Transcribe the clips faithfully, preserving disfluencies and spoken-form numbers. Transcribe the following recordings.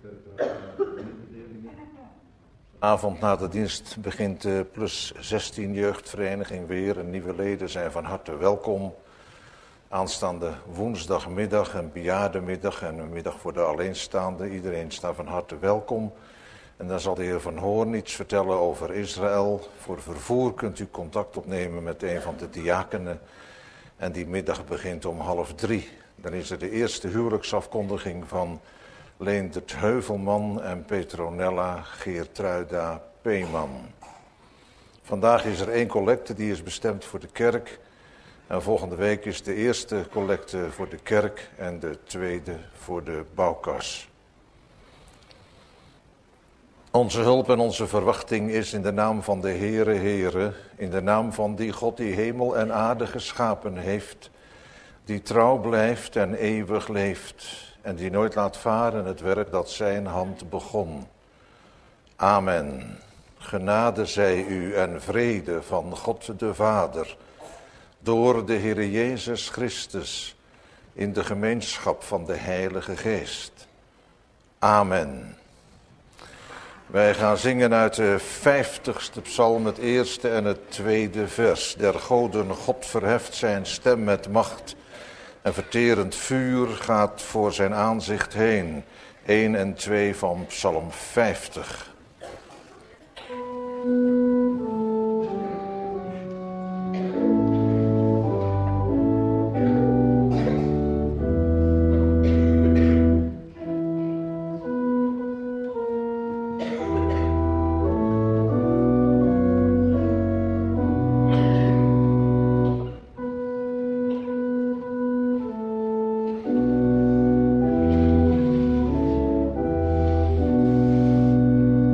Avond na de dienst begint de Plus zestien jeugdvereniging weer. En nieuwe leden zijn van harte welkom. Aanstaande woensdagmiddag, een bejaardenmiddag en een middag voor de alleenstaanden. Iedereen staat van harte welkom. En dan zal de heer Van Hoorn iets vertellen over Israël. Voor vervoer kunt u contact opnemen met een van de diakenen. En die middag begint om half drie. Dan is er de eerste huwelijksafkondiging van Leendert Heuvelman en Petronella Geertruida Peeman. Vandaag is er één collecte, die is bestemd voor de kerk. En volgende week is de eerste collecte voor de kerk en de tweede voor de bouwkas. Onze hulp en onze verwachting is in de naam van de Heere, Heere, in de naam van die God die hemel en aarde geschapen heeft, die trouw blijft en eeuwig leeft en die nooit laat varen het werk dat zijn hand begon. Amen. Genade zij u en vrede van God de Vader, door de Heere Jezus Christus, in de gemeenschap van de Heilige Geest. Amen. Wij gaan zingen uit de vijftigste psalm, het eerste en het tweede vers. Der goden God verheft zijn stem met macht en verterend vuur gaat voor zijn aanzicht heen. één en twee van psalm vijftig. Thank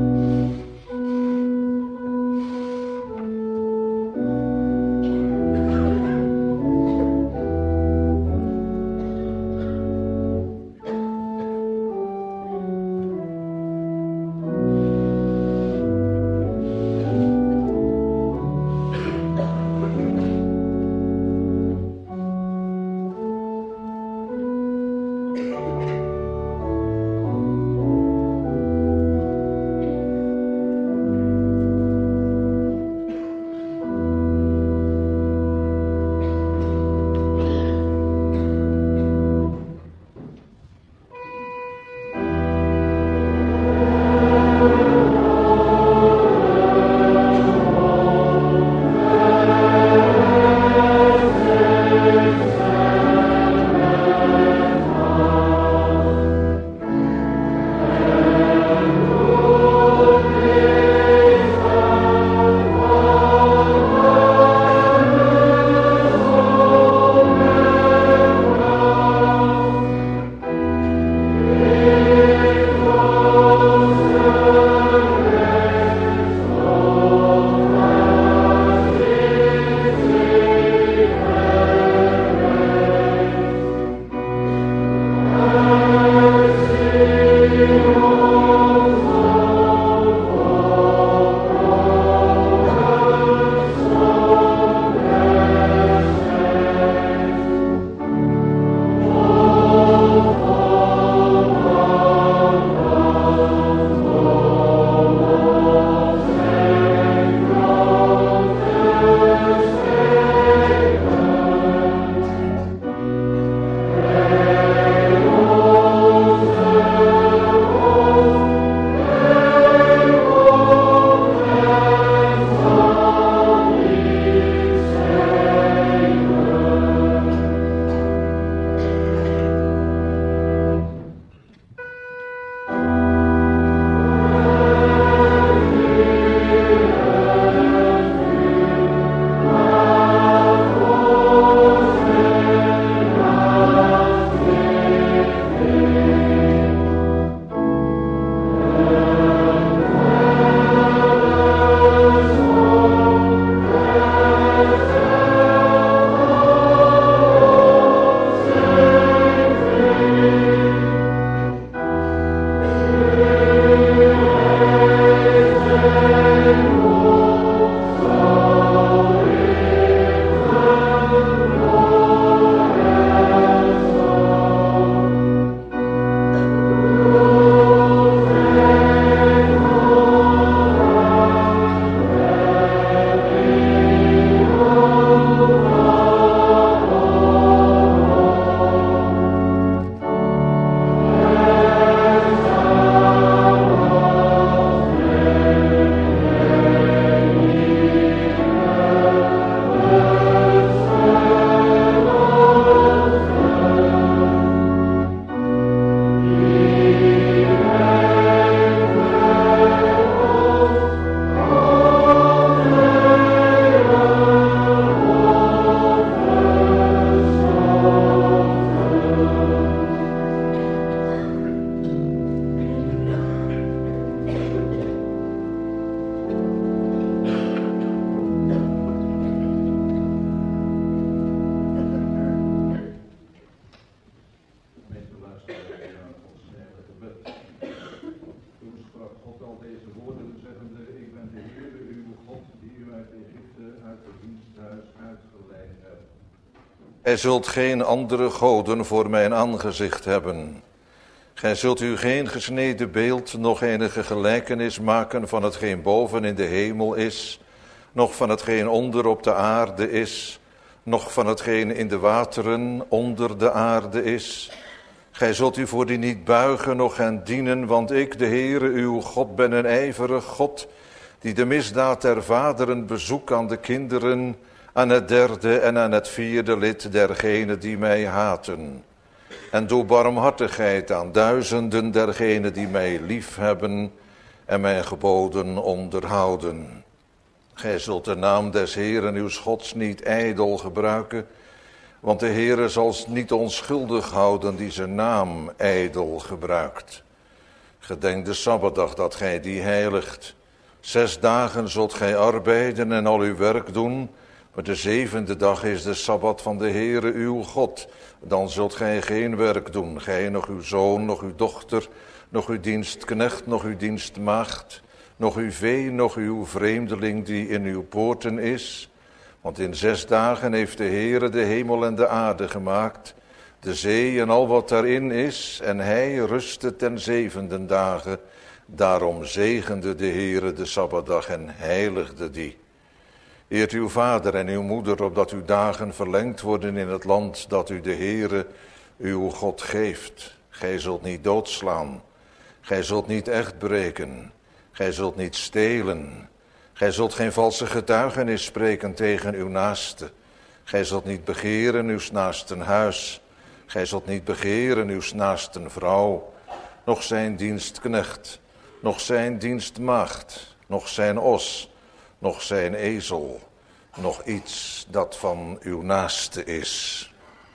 Gij zult geen andere goden voor mijn aangezicht hebben. Gij zult u geen gesneden beeld, nog enige gelijkenis maken van hetgeen boven in de hemel is, nog van hetgeen onder op de aarde is, nog van hetgeen in de wateren onder de aarde is. Gij zult u voor die niet buigen, noch hen dienen, want ik, de Heere, uw God, ben een ijverig God, die de misdaad der vaderen bezoekt aan de kinderen, aan het derde en aan het vierde lid dergenen die mij haten. En doe barmhartigheid aan duizenden dergenen die mij liefhebben en mijn geboden onderhouden. Gij zult de naam des Heeren uws Gods niet ijdel gebruiken, want de Heere zal niet onschuldig houden die zijn naam ijdel gebruikt. Gedenk de Sabbatdag dat gij die heiligt. Zes dagen zult gij arbeiden en al uw werk doen, maar de zevende dag is de Sabbat van de Heere uw God. Dan zult gij geen werk doen, gij, nog uw zoon, nog uw dochter, nog uw dienstknecht, nog uw dienstmaagd, nog uw vee, nog uw vreemdeling die in uw poorten is. Want in zes dagen heeft de Heere de hemel en de aarde gemaakt, de zee en al wat daarin is, en hij rustte ten zevende dagen. Daarom zegende de Heere de Sabbatdag en heiligde die. Eert uw vader en uw moeder, opdat uw dagen verlengd worden in het land dat u de Heere uw God geeft. Gij zult niet doodslaan, gij zult niet echt breken, gij zult niet stelen. Gij zult geen valse getuigenis spreken tegen uw naaste. Gij zult niet begeren uws naasten huis. Gij zult niet begeren uws naasten vrouw, noch zijn dienstknecht, noch zijn dienstmaagd, noch zijn os, noch zijn ezel, noch iets dat van uw naaste is.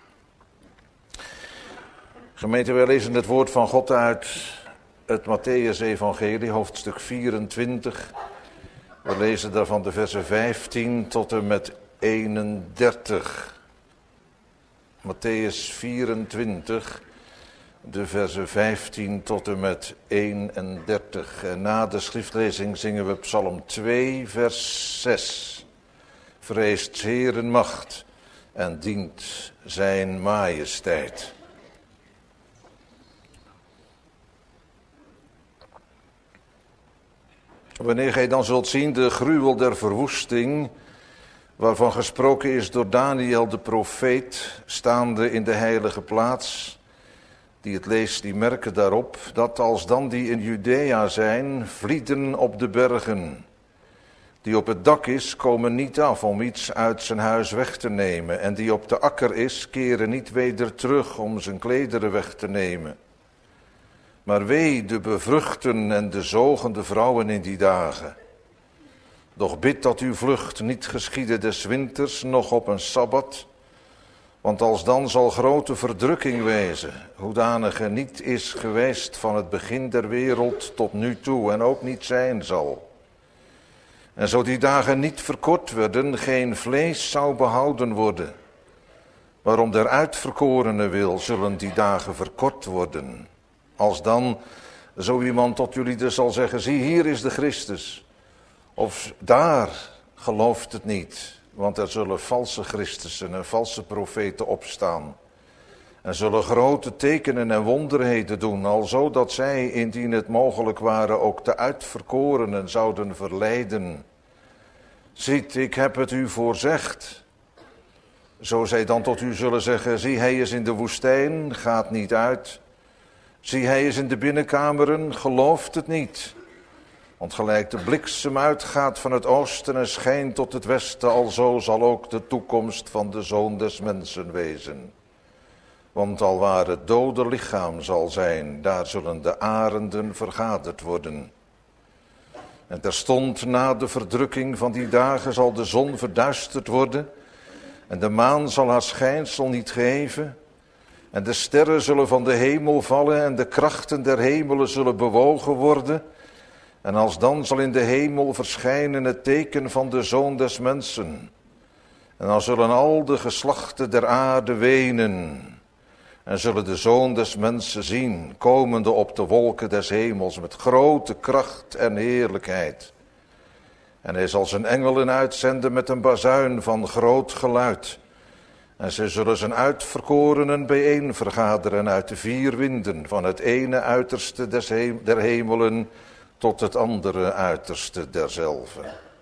Gemeente, wij lezen het woord van God uit het Mattheüs-evangelie, hoofdstuk vierentwintig. We lezen daarvan de versen vijftien tot en met eenendertig. Mattheüs vierentwintig, de versen vijftien tot en met eenendertig. En na de schriftlezing zingen we Psalm twee, vers zes. Vreest 's Heeren macht en dient zijn majesteit. Wanneer gij dan zult zien de gruwel der verwoesting, waarvan gesproken is door Daniel de profeet, staande in de heilige plaats, die het leest, die merken daarop, dat als dan die in Judea zijn, vlieden op de bergen, die op het dak is, komen niet af om iets uit zijn huis weg te nemen, en die op de akker is, keren niet weder terug om zijn klederen weg te nemen. Maar wee de bevruchten en de zogende vrouwen in die dagen. Doch bid dat uw vlucht niet geschiede des winters, nog op een sabbat. Want alsdan zal grote verdrukking wezen, hoedanige niet is geweest van het begin der wereld tot nu toe en ook niet zijn zal. En zo die dagen niet verkort werden, geen vlees zou behouden worden. Waarom der uitverkorene wil, zullen die dagen verkort worden. Als dan zo iemand tot jullie dus zal zeggen, zie hier is de Christus. Of daar gelooft het niet, want er zullen valse Christussen en valse profeten opstaan. En zullen grote tekenen en wonderheden doen, alzo dat zij, indien het mogelijk waren, ook de uitverkorenen zouden verleiden. Ziet, ik heb het u voorzegd. Zo zij dan tot u zullen zeggen, zie hij is in de woestijn, gaat niet uit. Zie, hij is in de binnenkameren, gelooft het niet. Want gelijk de bliksem uitgaat van het oosten en schijnt tot het westen, alzo zal ook de toekomst van de Zoon des Mensen wezen. Want alwaar het dode lichaam zal zijn, daar zullen de arenden vergaderd worden. En terstond na de verdrukking van die dagen zal de zon verduisterd worden, en de maan zal haar schijnsel niet geven. En de sterren zullen van de hemel vallen en de krachten der hemelen zullen bewogen worden. En alsdan zal in de hemel verschijnen het teken van de Zoon des Mensen. En dan zullen al de geslachten der aarde wenen. En zullen de Zoon des Mensen zien, komende op de wolken des hemels met grote kracht en heerlijkheid. En hij zal zijn engelen uitzenden met een bazuin van groot geluid. En ze zullen zijn uitverkorenen bijeen vergaderen uit de vier winden, van het ene uiterste des he- der hemelen tot het andere uiterste derzelve.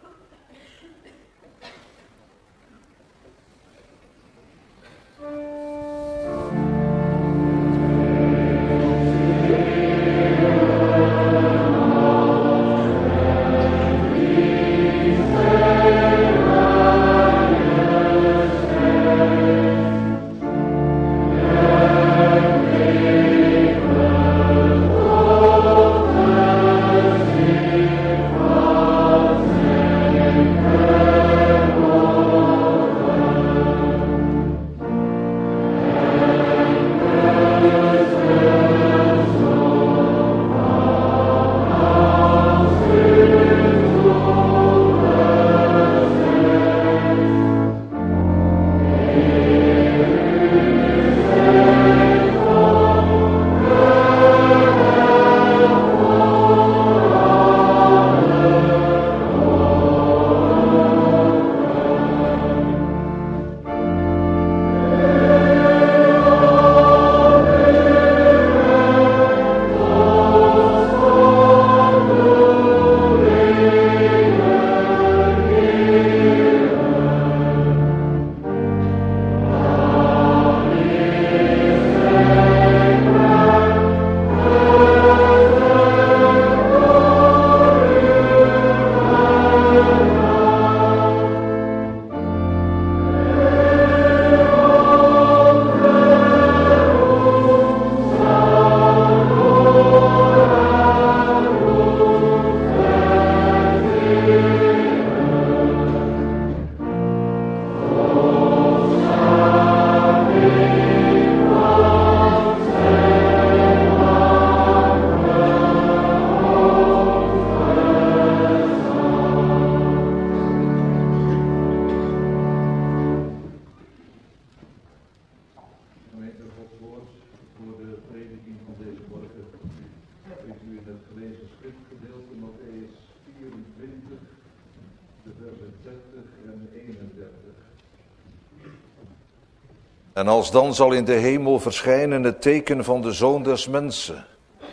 En alsdan zal in de hemel verschijnen het teken van de Zoon des Mensen.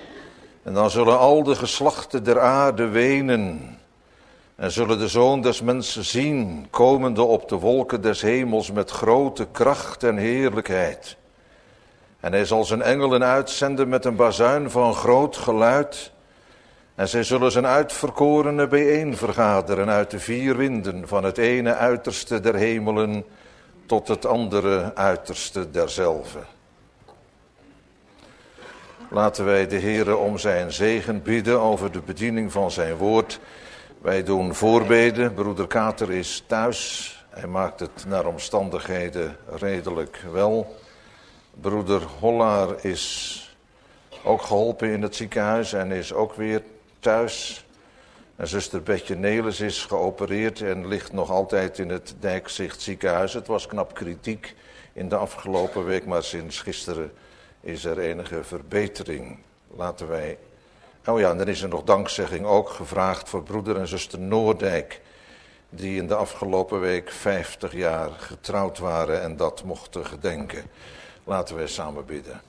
En dan zullen al de geslachten der aarde wenen. En zullen de Zoon des Mensen zien, komende op de wolken des hemels met grote kracht en heerlijkheid. En hij zal zijn engelen uitzenden met een bazuin van groot geluid. En zij zullen zijn uitverkorenen bijeen vergaderen uit de vier winden, van het ene uiterste der hemelen tot het andere uiterste derzelve. Laten wij de Heere om zijn zegen bidden over de bediening van zijn woord. Wij doen voorbeden. Broeder Kater is thuis. Hij maakt het naar omstandigheden redelijk wel. Broeder Hollaar is ook geholpen in het ziekenhuis en is ook weer thuis. En zuster Betje Nelis is geopereerd en ligt nog altijd in het Dijkzicht ziekenhuis. Het was knap kritiek in de afgelopen week, maar sinds gisteren is er enige verbetering. Laten wij... Oh ja, en dan is er nog dankzegging ook gevraagd voor broeder en zuster Noordijk, die in de afgelopen week vijftig jaar getrouwd waren en dat mochten gedenken. Laten wij samen bidden.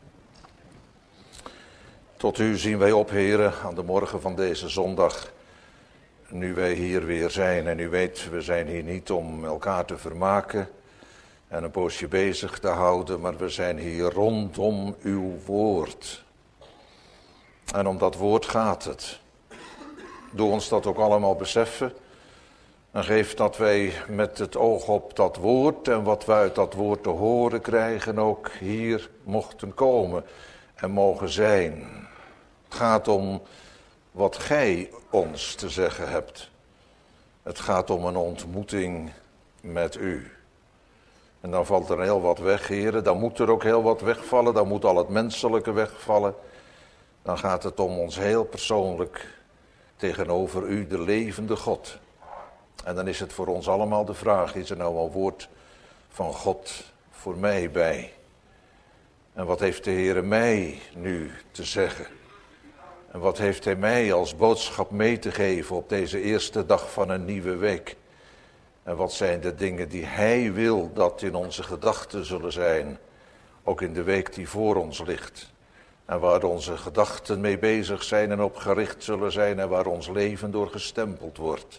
Tot u zien wij op, Heere, aan de morgen van deze zondag, nu wij hier weer zijn. En u weet, we zijn hier niet om elkaar te vermaken en een poosje bezig te houden, maar we zijn hier rondom uw woord. En om dat woord gaat het. Doe ons dat ook allemaal beseffen. En geef dat wij met het oog op dat woord en wat wij uit dat woord te horen krijgen ook hier mochten komen en mogen zijn. Het gaat om wat gij ons te zeggen hebt. Het gaat om een ontmoeting met u. En dan valt er heel wat weg, heren. Dan moet er ook heel wat wegvallen. Dan moet al het menselijke wegvallen. Dan gaat het om ons heel persoonlijk tegenover u, de levende God. En dan is het voor ons allemaal de vraag, is er nou een woord van God voor mij bij? En wat heeft de Heere mij nu te zeggen? En wat heeft hij mij als boodschap mee te geven op deze eerste dag van een nieuwe week? En wat zijn de dingen die hij wil dat in onze gedachten zullen zijn, ook in de week die voor ons ligt. En waar onze gedachten mee bezig zijn en op gericht zullen zijn en waar ons leven door gestempeld wordt.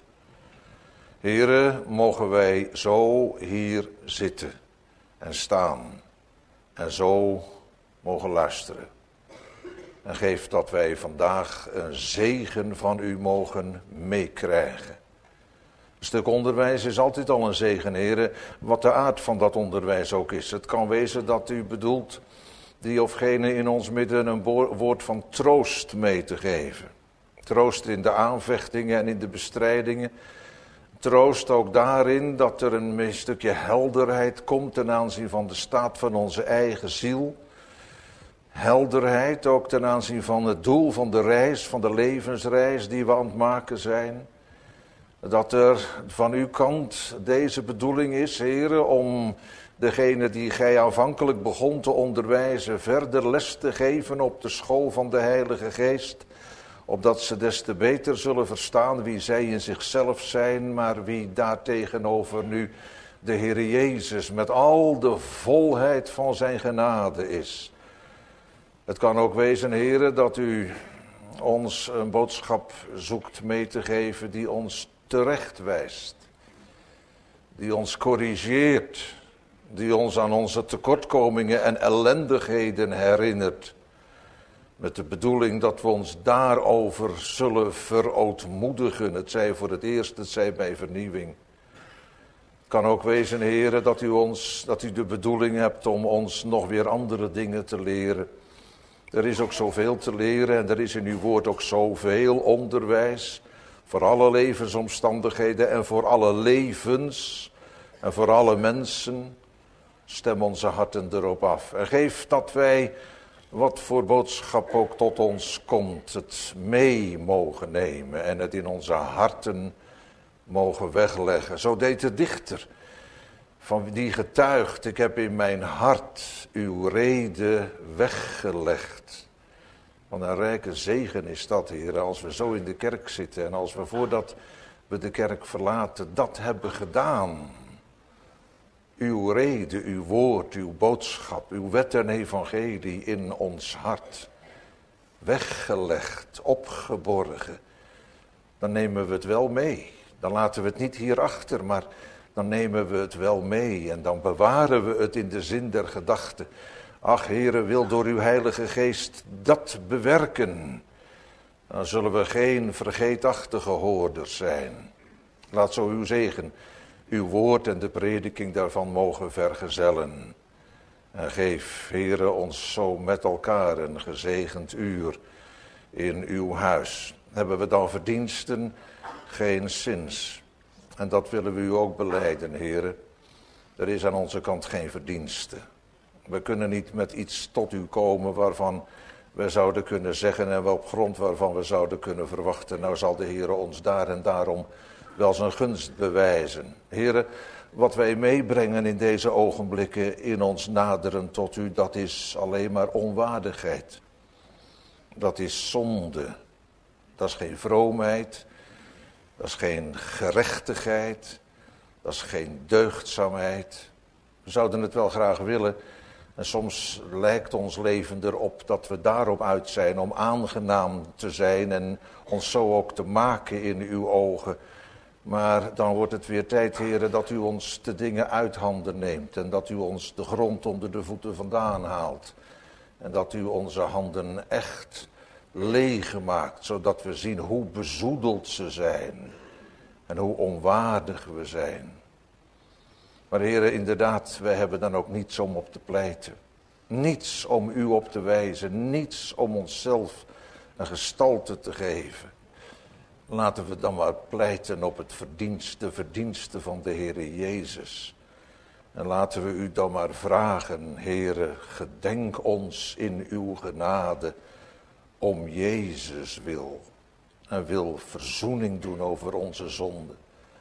Here, mogen wij zo hier zitten en staan en zo mogen luisteren. En geef dat wij vandaag een zegen van u mogen meekrijgen. Een stuk onderwijs is altijd al een zegen, heren, wat de aard van dat onderwijs ook is. Het kan wezen dat u bedoelt die of gene in ons midden een woord van troost mee te geven. Troost in de aanvechtingen en in de bestrijdingen. Troost ook daarin dat er een stukje helderheid komt ten aanzien van de staat van onze eigen ziel. Helderheid ook ten aanzien van het doel van de reis, van de levensreis die we aan het maken zijn. Dat er van uw kant deze bedoeling is, heren, om degene die gij aanvankelijk begon te onderwijzen, verder les te geven op de school van de Heilige Geest. Opdat ze des te beter zullen verstaan wie zij in zichzelf zijn, maar wie daartegenover nu de Heer Jezus met al de volheid van zijn genade is. Het kan ook wezen, heren, dat u ons een boodschap zoekt mee te geven die ons terechtwijst. Die ons corrigeert. Die ons aan onze tekortkomingen en ellendigheden herinnert. Met de bedoeling dat we ons daarover zullen verootmoedigen. Het zij voor het eerst, het zij bij vernieuwing. Het kan ook wezen, heren, dat u, ons, dat u de bedoeling hebt om ons nog weer andere dingen te leren. Er is ook zoveel te leren en er is in uw woord ook zoveel onderwijs. Voor alle levensomstandigheden en voor alle levens en voor alle mensen. Stem onze harten erop af. En geef dat wij, wat voor boodschap ook tot ons komt, het mee mogen nemen en het in onze harten mogen wegleggen. Zo deed de dichter, van die getuigt, ik heb in mijn hart uw rede weggelegd. Wat een rijke zegen is dat, Heer, als we zo in de kerk zitten en als we voordat we de kerk verlaten dat hebben gedaan. Uw rede, uw woord, uw boodschap, uw wet en evangelie in ons hart. Weggelegd, opgeborgen. Dan nemen we het wel mee. Dan laten we het niet hierachter, maar dan nemen we het wel mee. En dan bewaren we het in de zin der gedachte. Ach, Heere, wil door uw Heilige Geest dat bewerken. Dan zullen we geen vergeetachtige hoorders zijn. Laat zo uw zegen, uw woord en de prediking daarvan mogen vergezellen. En geef, Heere, ons zo met elkaar een gezegend uur in uw huis. Hebben we dan verdiensten? Geen zins. En dat willen we u ook belijden, Heere. Er is aan onze kant geen verdienste. We kunnen niet met iets tot u komen waarvan we zouden kunnen zeggen en op grond waarvan we zouden kunnen verwachten. Nou zal de Heere ons daar en daarom wel zijn gunst bewijzen. Heere, wat wij meebrengen in deze ogenblikken in ons naderen tot u, dat is alleen maar onwaardigheid. Dat is zonde. Dat is geen vroomheid. Dat is geen gerechtigheid. Dat is geen deugdzaamheid. We zouden het wel graag willen. En soms lijkt ons leven erop dat we daarop uit zijn om aangenaam te zijn en ons zo ook te maken in uw ogen. Maar dan wordt het weer tijd, Heere, dat u ons de dingen uit handen neemt en dat u ons de grond onder de voeten vandaan haalt. En dat u onze handen echt leeg maakt, zodat we zien hoe bezoedeld ze zijn en hoe onwaardig we zijn. Maar Heere, inderdaad, wij hebben dan ook niets om op te pleiten. Niets om u op te wijzen, niets om onszelf een gestalte te geven. Laten we dan maar pleiten op het verdienste, verdienste van de Heere Jezus. En laten we u dan maar vragen, Heere, gedenk ons in uw genade om Jezus wil. En wil verzoening doen over onze zonden.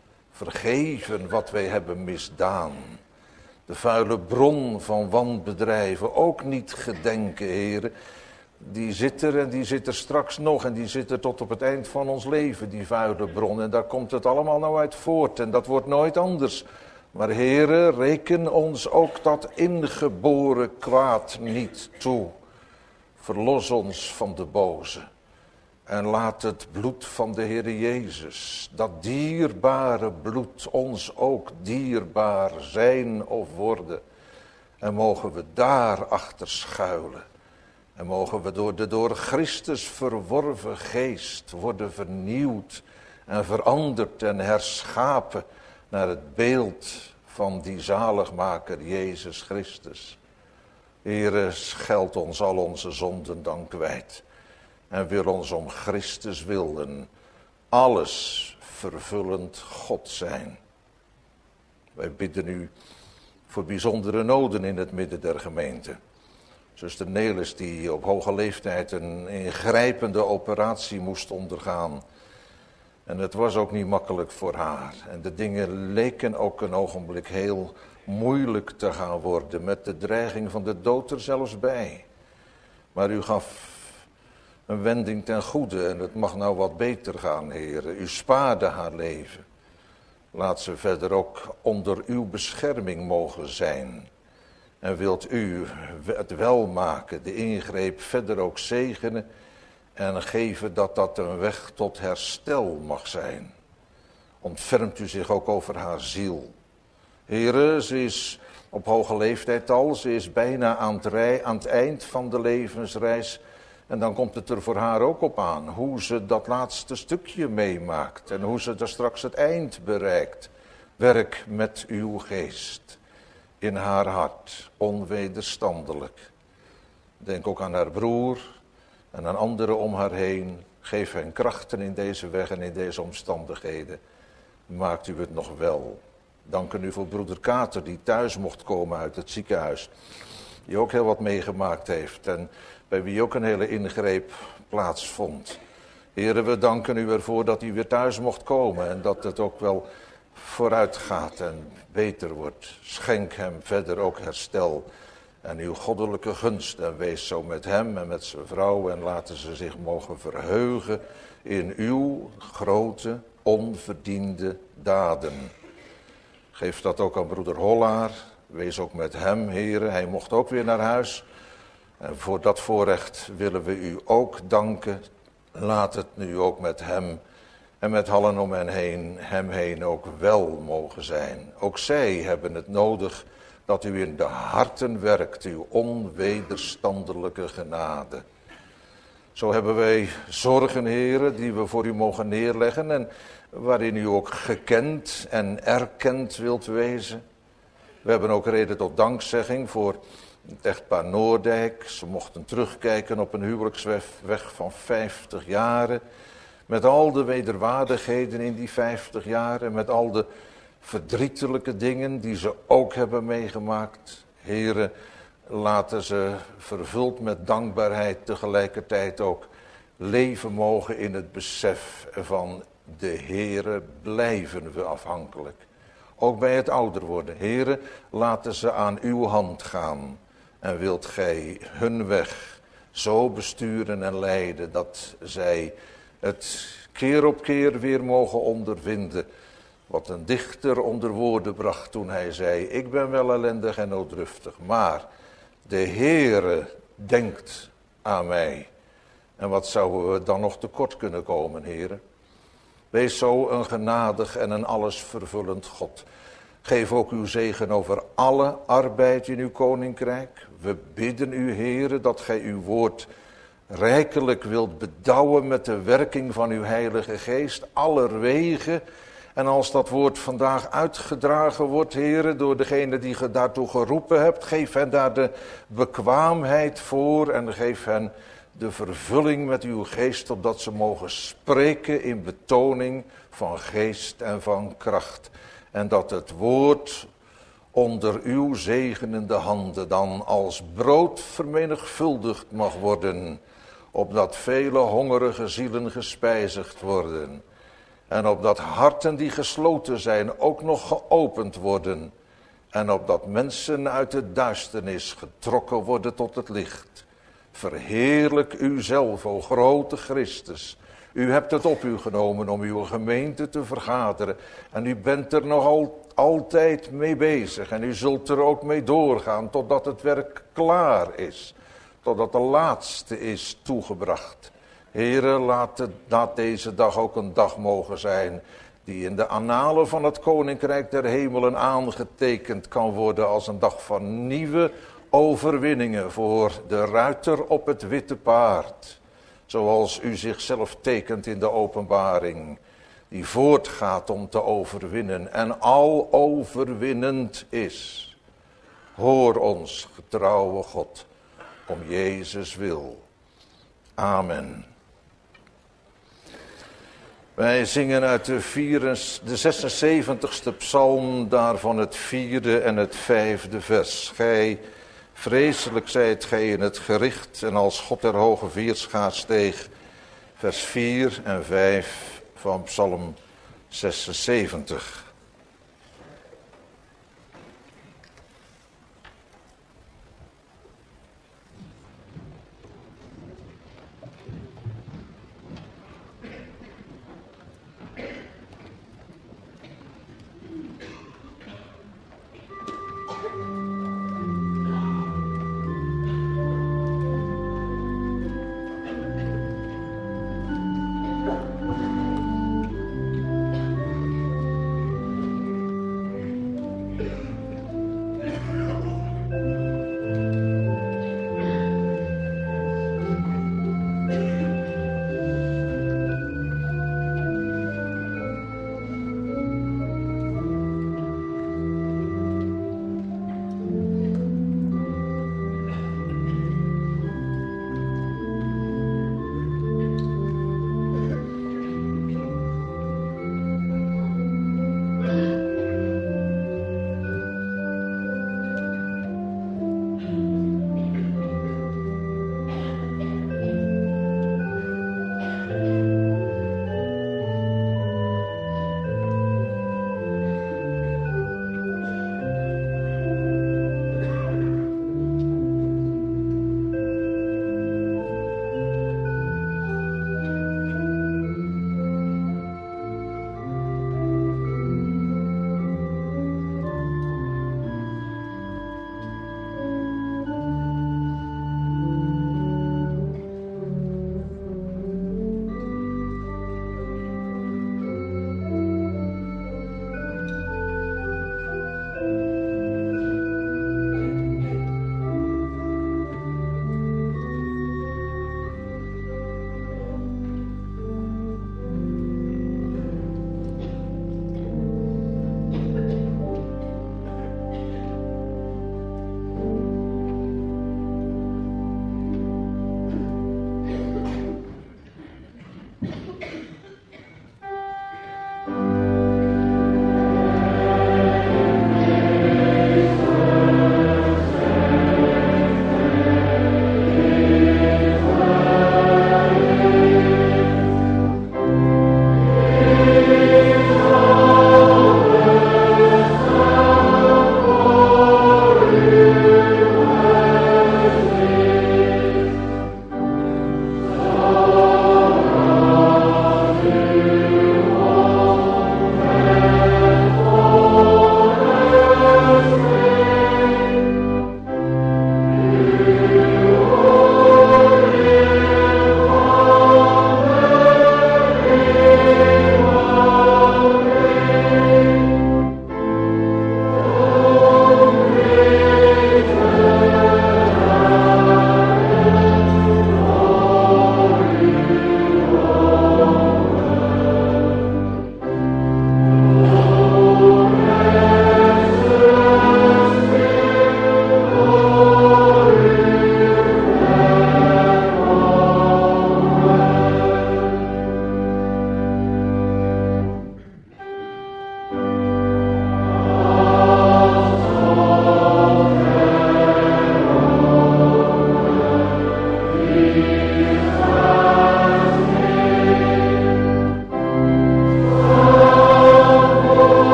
Vergeven wat wij hebben misdaan. De vuile bron van wanbedrijven ook niet gedenken, Heere. die zit er en die zit er straks nog en die zit er tot op het eind van ons leven, die vuile bron. En daar komt het allemaal nou uit voort en dat wordt nooit anders. Maar Heere, reken ons ook dat ingeboren kwaad niet toe. Verlos ons van de boze. En laat het bloed van de Heere Jezus, dat dierbare bloed, ons ook dierbaar zijn of worden. En mogen we daarachter schuilen. En mogen we door de door Christus verworven geest worden vernieuwd en veranderd en herschapen naar het beeld van die zaligmaker Jezus Christus. Heere, scheld ons al onze zonden dan kwijt. En wil ons om Christus willen alles vervullend God zijn. Wij bidden u voor bijzondere noden in het midden der gemeente. Zuster Nelis die op hoge leeftijd een ingrijpende operatie moest ondergaan. En het was ook niet makkelijk voor haar. En de dingen leken ook een ogenblik heel moeilijk te gaan worden. Met de dreiging van de dood er zelfs bij. Maar u gaf een wending ten goede en het mag nou wat beter gaan, Heere. U spaarde haar leven. Laat ze verder ook onder uw bescherming mogen zijn. En wilt u het welmaken, de ingreep verder ook zegenen en geven dat dat een weg tot herstel mag zijn. Ontfermt u zich ook over haar ziel. Heere, ze is op hoge leeftijd al, ze is bijna aan het, rij, aan het eind van de levensreis. En dan komt het er voor haar ook op aan, hoe ze dat laatste stukje meemaakt en hoe ze er straks het eind bereikt. Werk met uw geest in haar hart, onwederstandelijk. Denk ook aan haar broer en aan anderen om haar heen. Geef hen krachten in deze weg en in deze omstandigheden. Maakt u het nog wel. Dank u voor broeder Kater die thuis mocht komen uit het ziekenhuis. Die ook heel wat meegemaakt heeft en bij wie ook een hele ingreep plaatsvond. Heren, we danken u ervoor dat hij weer thuis mocht komen en dat het ook wel vooruit gaat en beter wordt. Schenk hem verder ook herstel en uw goddelijke gunst en wees zo met hem en met zijn vrouw en laten ze zich mogen verheugen in uw grote, onverdiende daden. Geef dat ook aan broeder Hollaar, wees ook met hem, heren, hij mocht ook weer naar huis. En voor dat voorrecht willen we u ook danken. Laat het nu ook met hem en met allen om hen heen, hem heen ook wel mogen zijn. Ook zij hebben het nodig dat u in de harten werkt, uw onwederstandelijke genade. Zo hebben wij zorgen, heren, die we voor u mogen neerleggen en waarin u ook gekend en erkend wilt wezen. We hebben ook reden tot dankzegging voor het echtpaar Noordijk. Ze mochten terugkijken op een huwelijksweg van vijftig jaren. Met al de wederwaardigheden in die vijftig jaren. Met al de verdrietelijke dingen die ze ook hebben meegemaakt. Heren, laten ze vervuld met dankbaarheid tegelijkertijd ook leven mogen in het besef van de Heere blijven we afhankelijk. Ook bij het ouder worden. Heren, laten ze aan uw hand gaan. En wilt gij hun weg zo besturen en leiden dat zij het keer op keer weer mogen ondervinden. Wat een dichter onder woorden bracht toen hij zei, ik ben wel ellendig en nooddruftig, maar de Heere denkt aan mij. En wat zouden we dan nog tekort kunnen komen, heren? Wees zo een genadig en een alles vervullend God. Geef ook uw zegen over alle arbeid in uw koninkrijk. We bidden u, heren, dat gij uw woord rijkelijk wilt bedouwen met de werking van uw heilige geest, allerwege. En als dat woord vandaag uitgedragen wordt, heren, door degene die ge daartoe geroepen hebt, geef hen daar de bekwaamheid voor en geef hen de vervulling met uw geest, opdat ze mogen spreken in betoning van geest en van kracht. En dat het woord onder uw zegenende handen dan als brood vermenigvuldigd mag worden, opdat vele hongerige zielen gespijzigd worden. En opdat harten die gesloten zijn ook nog geopend worden. En opdat mensen uit de duisternis getrokken worden tot het licht. Verheerlijk uzelf, o grote Christus. U hebt het op u genomen om uw gemeente te vergaderen. En u bent er nog al, altijd mee bezig. En u zult er ook mee doorgaan totdat het werk klaar is. Totdat de laatste is toegebracht. Here, laat, het, laat deze dag ook een dag mogen zijn die in de annalen van het Koninkrijk der Hemelen aangetekend kan worden als een dag van nieuwe overwinningen voor de ruiter op het witte paard. Zoals u zichzelf tekent in de openbaring, die voortgaat om te overwinnen en al overwinnend is. Hoor ons, getrouwe God, om Jezus wil. Amen. Wij zingen uit de, vier, de zesenzeventigste psalm, daarvan het vierde en het vijfde vers. Gij, vreselijk zijt gij in het gericht en als God der hoge vierschaar steeg. Vers vier en vijf van psalm zesenzeventig.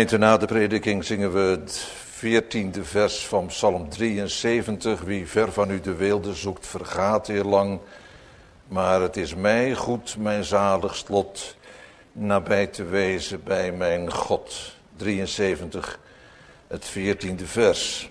Gemeente, na de prediking zingen we het veertiende vers van Psalm drieënzeventig. Wie ver van u de weelde zoekt, vergaat eerlang. Maar het is mij goed, mijn zaligst lot, nabij te wezen bij mijn God. drieënzeventig, het veertiende vers.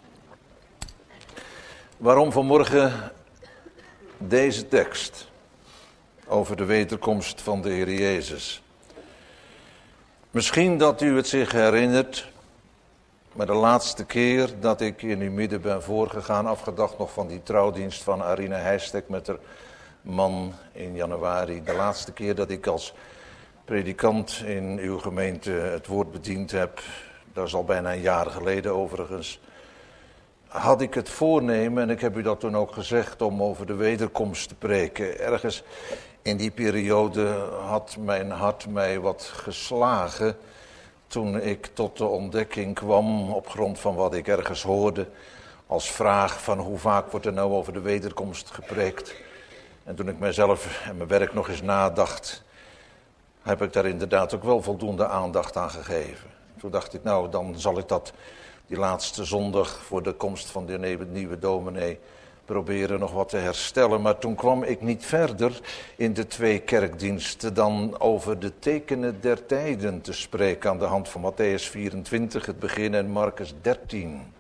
Waarom vanmorgen deze tekst over de wederkomst van de Heer Jezus? Misschien dat u het zich herinnert, maar de laatste keer dat ik in uw midden ben voorgegaan, afgedacht nog van die trouwdienst van Arina Heijstek met haar man in januari. De laatste keer dat ik als predikant in uw gemeente het woord bediend heb, dat is al bijna een jaar geleden overigens, had ik het voornemen, en ik heb u dat toen ook gezegd, om over de wederkomst te preken. Ergens in die periode had mijn hart mij wat geslagen toen ik tot de ontdekking kwam op grond van wat ik ergens hoorde als vraag van hoe vaak wordt er nou over de wederkomst gepreekt. En toen ik mijzelf en mijn werk nog eens nadacht, heb ik daar inderdaad ook wel voldoende aandacht aan gegeven. Toen dacht ik, nou dan zal ik dat die laatste zondag voor de komst van de nieuwe dominee proberen nog wat te herstellen. Maar toen kwam ik niet verder in de twee kerkdiensten dan over de tekenen der tijden te spreken aan de hand van Mattheüs vierentwintig, het begin, en Marcus dertien.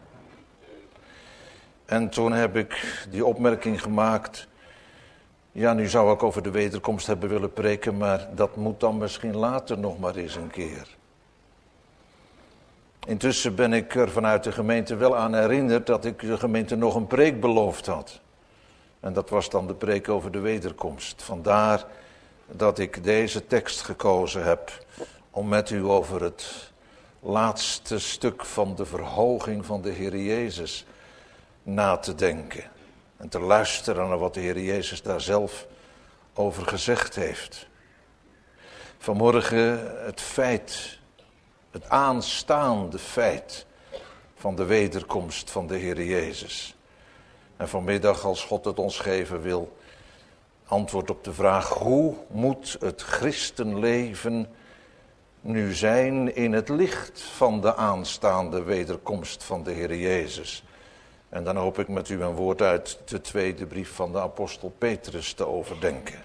En toen heb ik die opmerking gemaakt, ja, nu zou ik over de wederkomst hebben willen preken, maar dat moet dan misschien later nog maar eens een keer. Intussen ben ik er vanuit de gemeente wel aan herinnerd dat ik de gemeente nog een preek beloofd had. En dat was dan de preek over de wederkomst. Vandaar dat ik deze tekst gekozen heb om met u over het laatste stuk van de verhoging van de Heer Jezus na te denken. En te luisteren naar wat de Heer Jezus daar zelf over gezegd heeft. Vanmorgen het feit, het aanstaande feit van de wederkomst van de Heer Jezus. En vanmiddag, als God het ons geven wil, antwoord op de vraag: hoe moet het christenleven nu zijn in het licht van de aanstaande wederkomst van de Heer Jezus? En dan hoop ik met u een woord uit de tweede brief van de apostel Petrus te overdenken.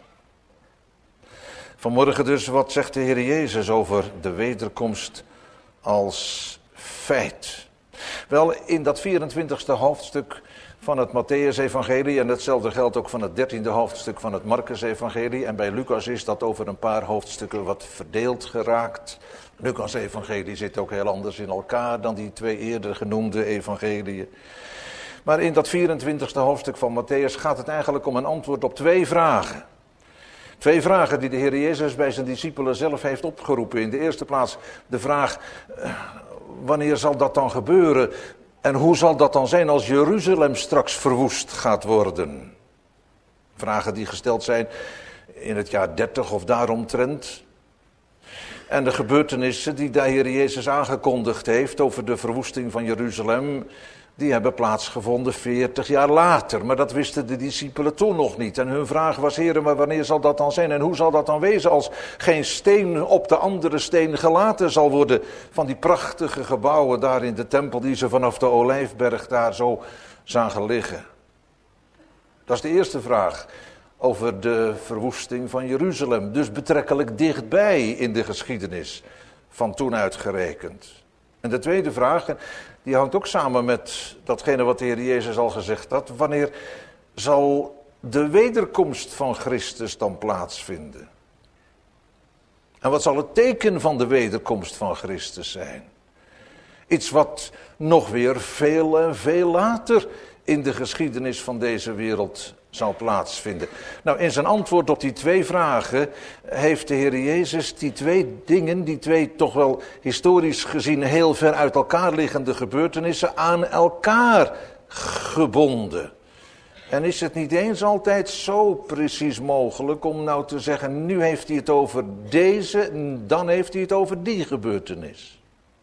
Vanmorgen dus, wat zegt de Heer Jezus over de wederkomst als feit? Wel, in dat vierentwintigste hoofdstuk van het Mattheüs-evangelie, en hetzelfde geldt ook van het dertiende hoofdstuk van het Marcus-evangelie, en bij Lucas is dat over een paar hoofdstukken wat verdeeld geraakt. Lucas-evangelie zit ook heel anders in elkaar dan die twee eerder genoemde evangeliën. Maar in dat vierentwintigste hoofdstuk van Mattheüs gaat het eigenlijk om een antwoord op twee vragen. Twee vragen die de Heer Jezus bij zijn discipelen zelf heeft opgeroepen. In de eerste plaats de vraag, wanneer zal dat dan gebeuren? En hoe zal dat dan zijn als Jeruzalem straks verwoest gaat worden? Vragen die gesteld zijn in het jaar dertig of daaromtrent. En de gebeurtenissen die de Heer Jezus aangekondigd heeft over de verwoesting van Jeruzalem, die hebben plaatsgevonden veertig jaar later. Maar dat wisten de discipelen toen nog niet. En hun vraag was: Heere, maar wanneer zal dat dan zijn? En hoe zal dat dan wezen als geen steen op de andere steen gelaten zal worden van die prachtige gebouwen daar in de tempel die ze vanaf de Olijfberg daar zo zagen liggen? Dat is de eerste vraag over de verwoesting van Jeruzalem. Dus betrekkelijk dichtbij in de geschiedenis van toen uitgerekend. En de tweede vraag, die hangt ook samen met datgene wat de Heer Jezus al gezegd had: wanneer zal de wederkomst van Christus dan plaatsvinden? En wat zal het teken van de wederkomst van Christus zijn? Iets wat nog weer veel en veel later in de geschiedenis van deze wereld zal plaatsvinden. Nou, in zijn antwoord op die twee vragen heeft de Heer Jezus die twee dingen, die twee toch wel historisch gezien heel ver uit elkaar liggende gebeurtenissen, aan elkaar gebonden. En is het niet eens altijd zo precies mogelijk om nou te zeggen, nu heeft hij het over deze, dan heeft hij het over die gebeurtenis.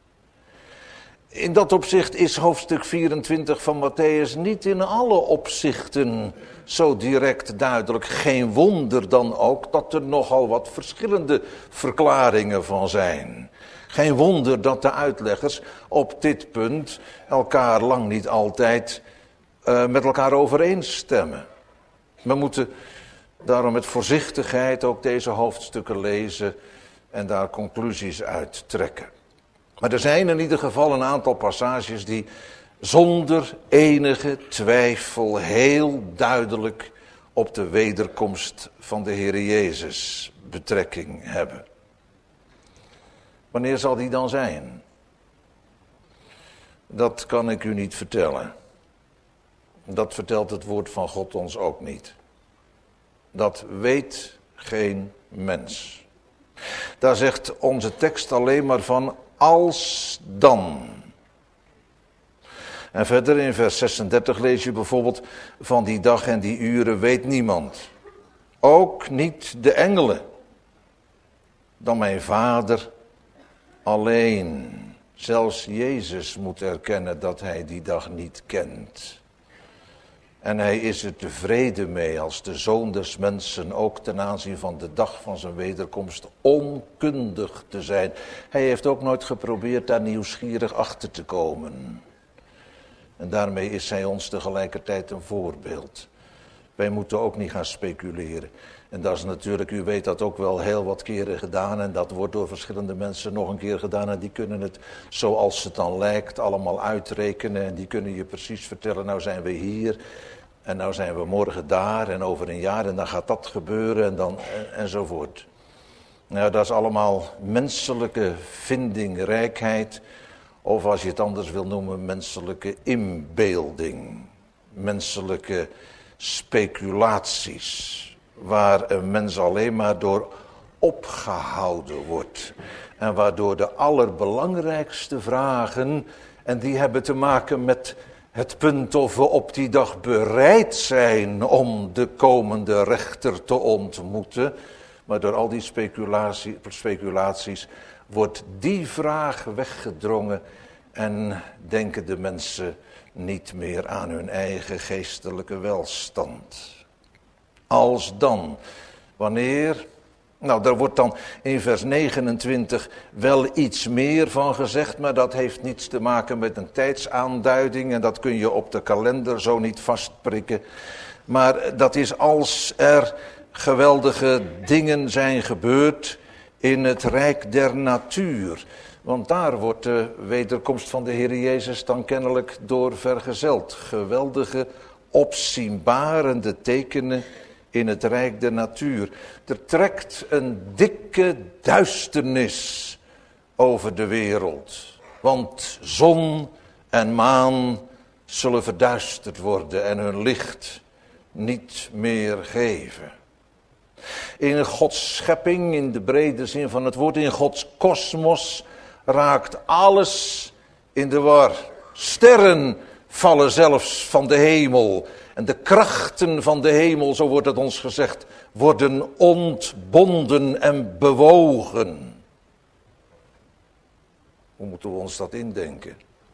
In dat opzicht is hoofdstuk vierentwintig van Mattheüs niet in alle opzichten zo direct duidelijk. Geen wonder dan ook dat er nogal wat verschillende verklaringen van zijn. Geen wonder dat de uitleggers op dit punt elkaar lang niet altijd uh, met elkaar overeenstemmen. We moeten daarom met voorzichtigheid ook deze hoofdstukken lezen en daar conclusies uit trekken. Maar er zijn in ieder geval een aantal passages die zonder enige twijfel heel duidelijk op de wederkomst van de Heer Jezus betrekking hebben. Wanneer zal die dan zijn? Dat kan ik u niet vertellen. Dat vertelt het woord van God ons ook niet. Dat weet geen mens. Daar zegt onze tekst alleen maar van als dan. En verder in vers zesendertig lees je bijvoorbeeld van die dag en die uren weet niemand. Ook niet de engelen. Dan mijn Vader alleen. Zelfs Jezus moet erkennen dat hij die dag niet kent. En hij is er tevreden mee als de Zoon des Mensen ook ten aanzien van de dag van zijn wederkomst onkundig te zijn. Hij heeft ook nooit geprobeerd daar nieuwsgierig achter te komen. En daarmee is hij ons tegelijkertijd een voorbeeld. Wij moeten ook niet gaan speculeren. En dat is natuurlijk, u weet dat ook wel heel wat keren gedaan. En dat wordt door verschillende mensen nog een keer gedaan. En die kunnen het zoals het dan lijkt allemaal uitrekenen. En die kunnen je precies vertellen, nou zijn we hier. En nou zijn we morgen daar. En over een jaar en dan gaat dat gebeuren. En dan en, enzovoort. Nou, dat is allemaal menselijke vindingrijkheid. Of als je het anders wil noemen, menselijke inbeelding. Menselijke speculaties. Waar een mens alleen maar door opgehouden wordt. En waardoor de allerbelangrijkste vragen, en die hebben te maken met het punt of we op die dag bereid zijn om de komende rechter te ontmoeten. Maar door al die speculatie, speculaties wordt die vraag weggedrongen en denken de mensen niet meer aan hun eigen geestelijke welstand. Als dan, wanneer? Nou, daar wordt dan in vers negenentwintig wel iets meer van gezegd, maar dat heeft niets te maken met een tijdsaanduiding en dat kun je op de kalender zo niet vastprikken. Maar dat is als er geweldige dingen zijn gebeurd in het rijk der natuur. Want daar wordt de wederkomst van de Heer Jezus dan kennelijk door vergezeld. Geweldige, opzienbarende tekenen in het rijk der natuur. Er trekt een dikke duisternis over de wereld. Want zon en maan zullen verduisterd worden en hun licht niet meer geven. In Gods schepping, in de brede zin van het woord, in Gods kosmos, raakt alles in de war. Sterren vallen zelfs van de hemel. En de krachten van de hemel, zo wordt het ons gezegd, worden ontbonden en bewogen. Hoe moeten we ons dat indenken?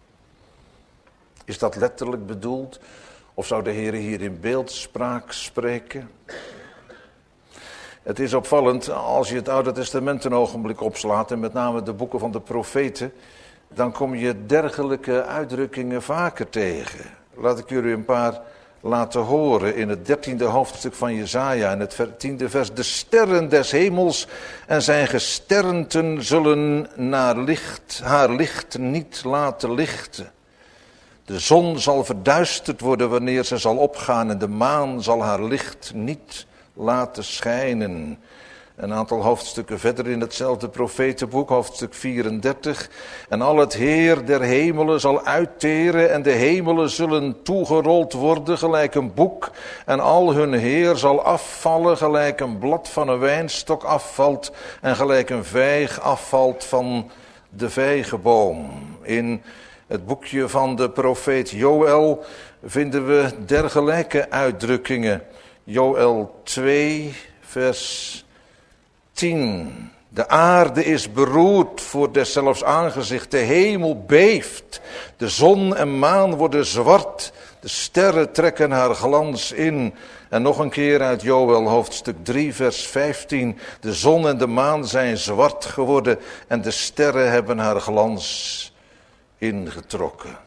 Is dat letterlijk bedoeld? Of zou de Heer hier in beeldspraak spreken? Het is opvallend, als je het Oude Testament een ogenblik opslaat, en met name de boeken van de profeten, dan kom je dergelijke uitdrukkingen vaker tegen. Laat ik jullie een paar laten horen in het dertiende hoofdstuk van Jesaja, in het tiende vers. De sterren des hemels en zijn gesternten zullen naar licht, haar licht niet laten lichten. De zon zal verduisterd worden wanneer ze zal opgaan en de maan zal haar licht niet laten schijnen. Een aantal hoofdstukken verder in hetzelfde profetenboek, hoofdstuk vierendertig. En al het heer der hemelen zal uitteren en de hemelen zullen toegerold worden gelijk een boek. En al hun heer zal afvallen gelijk een blad van een wijnstok afvalt en gelijk een vijg afvalt van de vijgenboom. In het boekje van de profeet Joël vinden we dergelijke uitdrukkingen. Joël twee, vers tien. De aarde is beroerd voor deszelfs aangezicht. De hemel beeft. De zon en maan worden zwart. De sterren trekken haar glans in. En nog een keer uit Joël hoofdstuk drie vers vijftien. De zon en de maan zijn zwart geworden en de sterren hebben haar glans ingetrokken.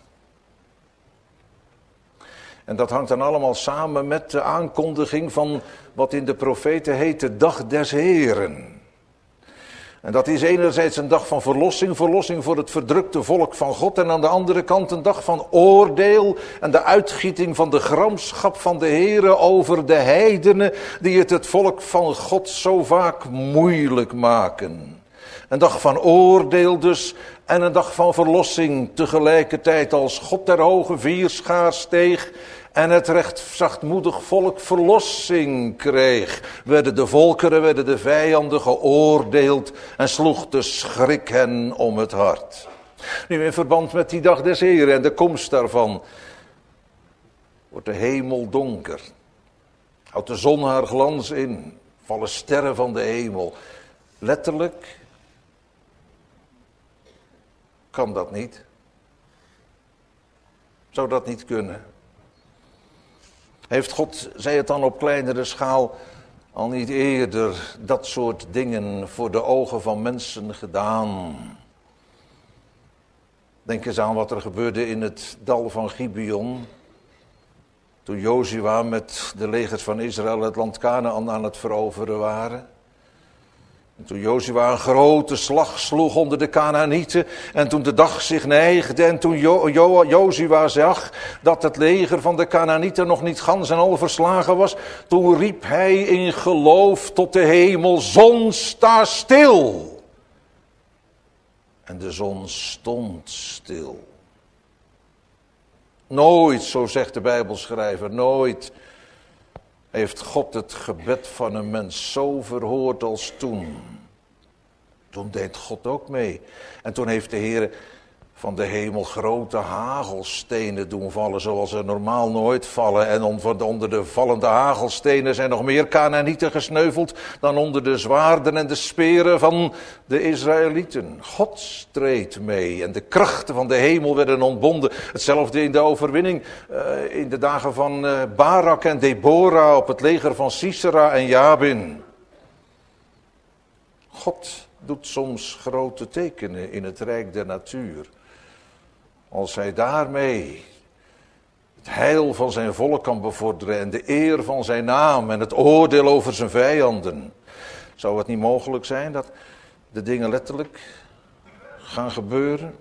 En dat hangt dan allemaal samen met de aankondiging van wat in de profeten heet de dag des Heren. En dat is enerzijds een dag van verlossing, verlossing voor het verdrukte volk van God. En aan de andere kant een dag van oordeel en de uitgieting van de gramschap van de Heere over de heidenen die het het volk van God zo vaak moeilijk maken. Een dag van oordeel dus en een dag van verlossing tegelijkertijd als God ter hoge vierschaar steeg en het recht zachtmoedig volk verlossing kreeg. Werden de volkeren, werden de vijanden geoordeeld en sloeg de schrik hen om het hart. Nu in verband met die dag des Heren en de komst daarvan wordt de hemel donker. Houdt de zon haar glans in, vallen sterren van de hemel. Letterlijk kan dat niet. Zou dat niet kunnen? Heeft God, zij het dan op kleinere schaal, al niet eerder dat soort dingen voor de ogen van mensen gedaan? Denk eens aan wat er gebeurde in het dal van Gibeon. Toen Jozua met de legers van Israël het land Kanaan aan het veroveren waren. En toen Jozua een grote slag sloeg onder de Kanaanieten. En toen de dag zich neigde. En toen jo- jo- Jozua zag dat het leger van de Kanaanieten nog niet gans en al verslagen was. Toen riep hij in geloof tot de hemel: zon, sta stil. En de zon stond stil. Nooit, zo zegt de Bijbelschrijver, nooit heeft God het gebed van een mens zo verhoord als toen. Toen deed God ook mee. En toen heeft de Heer van de hemel grote hagelstenen doen vallen, zoals er normaal nooit vallen. En onder de vallende hagelstenen zijn nog meer Kanaanieten gesneuveld dan onder de zwaarden en de speren van de Israëlieten. God streed mee en de krachten van de hemel werden ontbonden. Hetzelfde in de overwinning uh, in de dagen van uh, Barak en Deborah op het leger van Sisera en Jabin. God doet soms grote tekenen in het rijk der natuur. Als hij daarmee het heil van zijn volk kan bevorderen en de eer van zijn naam en het oordeel over zijn vijanden. Zou het niet mogelijk zijn dat de dingen letterlijk gaan gebeuren?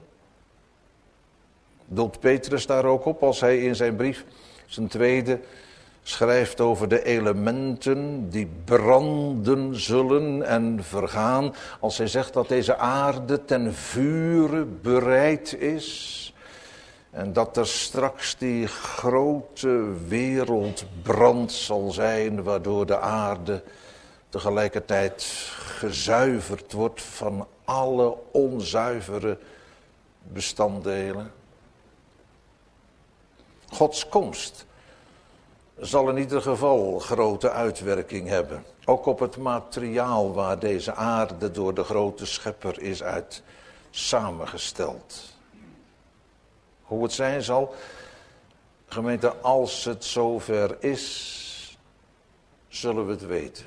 Doelt Petrus daar ook op als hij in zijn brief, zijn tweede, schrijft over de elementen die branden zullen en vergaan. Als hij zegt dat deze aarde ten vure bereid is. En dat er straks die grote wereldbrand zal zijn, waardoor de aarde tegelijkertijd gezuiverd wordt van alle onzuivere bestanddelen. Gods komst zal in ieder geval grote uitwerking hebben. Ook op het materiaal waar deze aarde door de grote schepper is uit samengesteld. Hoe het zijn zal, gemeente, als het zover is, zullen we het weten.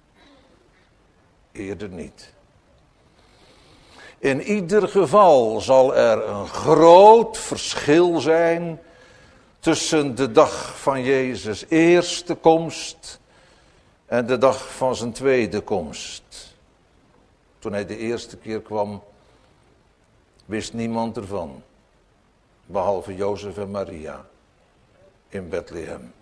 Eerder niet. In ieder geval zal er een groot verschil zijn tussen de dag van Jezus' eerste komst en de dag van zijn tweede komst. Toen hij de eerste keer kwam, wist niemand ervan. Behalve Jozef en Maria in Bethlehem.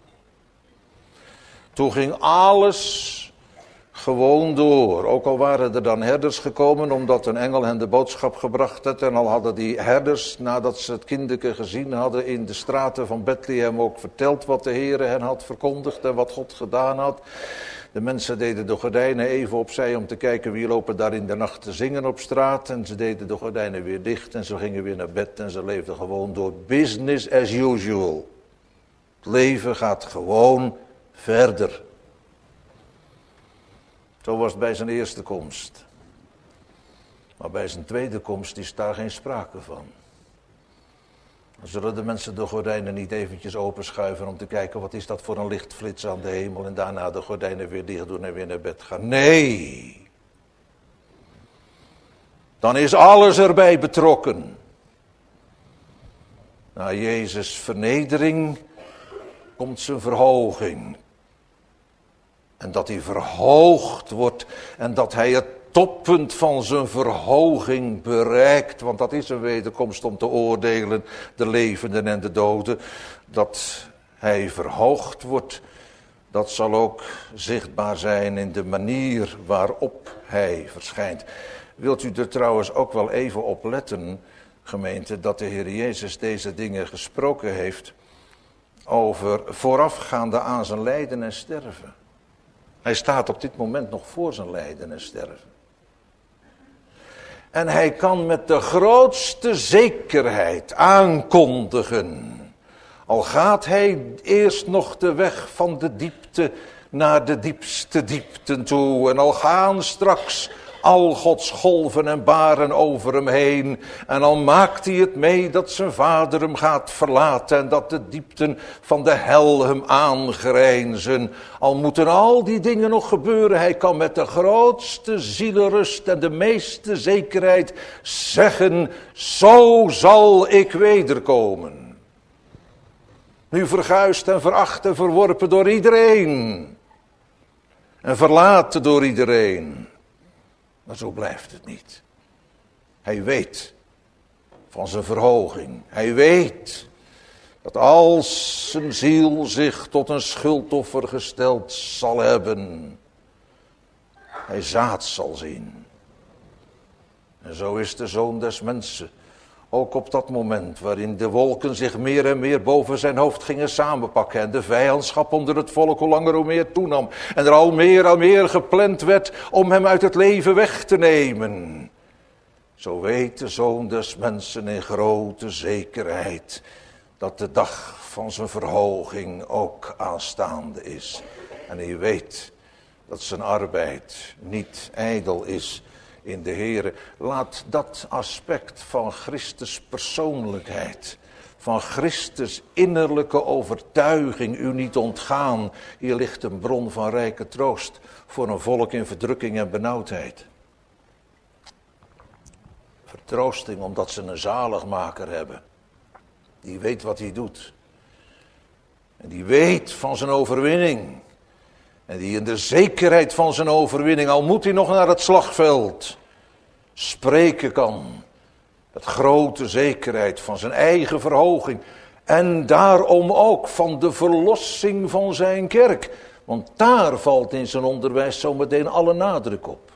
Toen ging alles gewoon door. Ook al waren er dan herders gekomen omdat een engel hen de boodschap gebracht had. En al hadden die herders, nadat ze het kinderke gezien hadden in de straten van Bethlehem, ook verteld wat de Heere hen had verkondigd en wat God gedaan had. De mensen deden de gordijnen even opzij om te kijken wie lopen daar in de nacht te zingen op straat. En ze deden de gordijnen weer dicht en ze gingen weer naar bed en ze leefden gewoon door. Business as usual. Het leven gaat gewoon verder. Zo was het bij zijn eerste komst. Maar bij zijn tweede komst is daar geen sprake van. Dan zullen de mensen de gordijnen niet eventjes openschuiven om te kijken wat is dat voor een lichtflits aan de hemel en daarna de gordijnen weer dicht doen en weer naar bed gaan. Nee. Dan is alles erbij betrokken. Na Jezus' vernedering komt zijn verhoging. En dat hij verhoogd wordt en dat hij het toppunt van zijn verhoging bereikt. Want dat is een wederkomst om te oordelen de levenden en de doden. Dat hij verhoogd wordt, dat zal ook zichtbaar zijn in de manier waarop hij verschijnt. Wilt u er trouwens ook wel even op letten, gemeente, dat de Heer Jezus deze dingen gesproken heeft over voorafgaande aan zijn lijden en sterven. Hij staat op dit moment nog voor zijn lijden en sterven. En hij kan met de grootste zekerheid aankondigen, al gaat hij eerst nog de weg van de diepte naar de diepste diepten toe, en al gaan straks al Gods golven en baren over hem heen, en al maakt hij het mee dat zijn vader hem gaat verlaten en dat de diepten van de hel hem aangrijnzen. Al moeten al die dingen nog gebeuren, hij kan met de grootste zielerust en de meeste zekerheid zeggen, zo zal ik wederkomen. Nu verguisd en veracht en verworpen door iedereen. En verlaten door iedereen. Maar zo blijft het niet. Hij weet van zijn verhoging. Hij weet dat als zijn ziel zich tot een schuldoffer gesteld zal hebben, hij zaad zal zien. En zo is de Zoon des Mensen ook op dat moment waarin de wolken zich meer en meer boven zijn hoofd gingen samenpakken en de vijandschap onder het volk hoe langer hoe meer toenam en er al meer en meer gepland werd om hem uit het leven weg te nemen. Zo weet de Zoon des Mensen in grote zekerheid dat de dag van zijn verhoging ook aanstaande is. En hij weet dat zijn arbeid niet ijdel is in de Heere. Laat dat aspect van Christus persoonlijkheid, van Christus innerlijke overtuiging u niet ontgaan. Hier ligt een bron van rijke troost voor een volk in verdrukking en benauwdheid. Vertroosting omdat ze een zaligmaker hebben. Die weet wat hij doet. En die weet van zijn overwinning. En die in de zekerheid van zijn overwinning, al moet hij nog naar het slagveld, spreken kan. Met grote zekerheid van zijn eigen verhoging. En daarom ook van de verlossing van zijn kerk. Want daar valt in zijn onderwijs zo meteen alle nadruk op.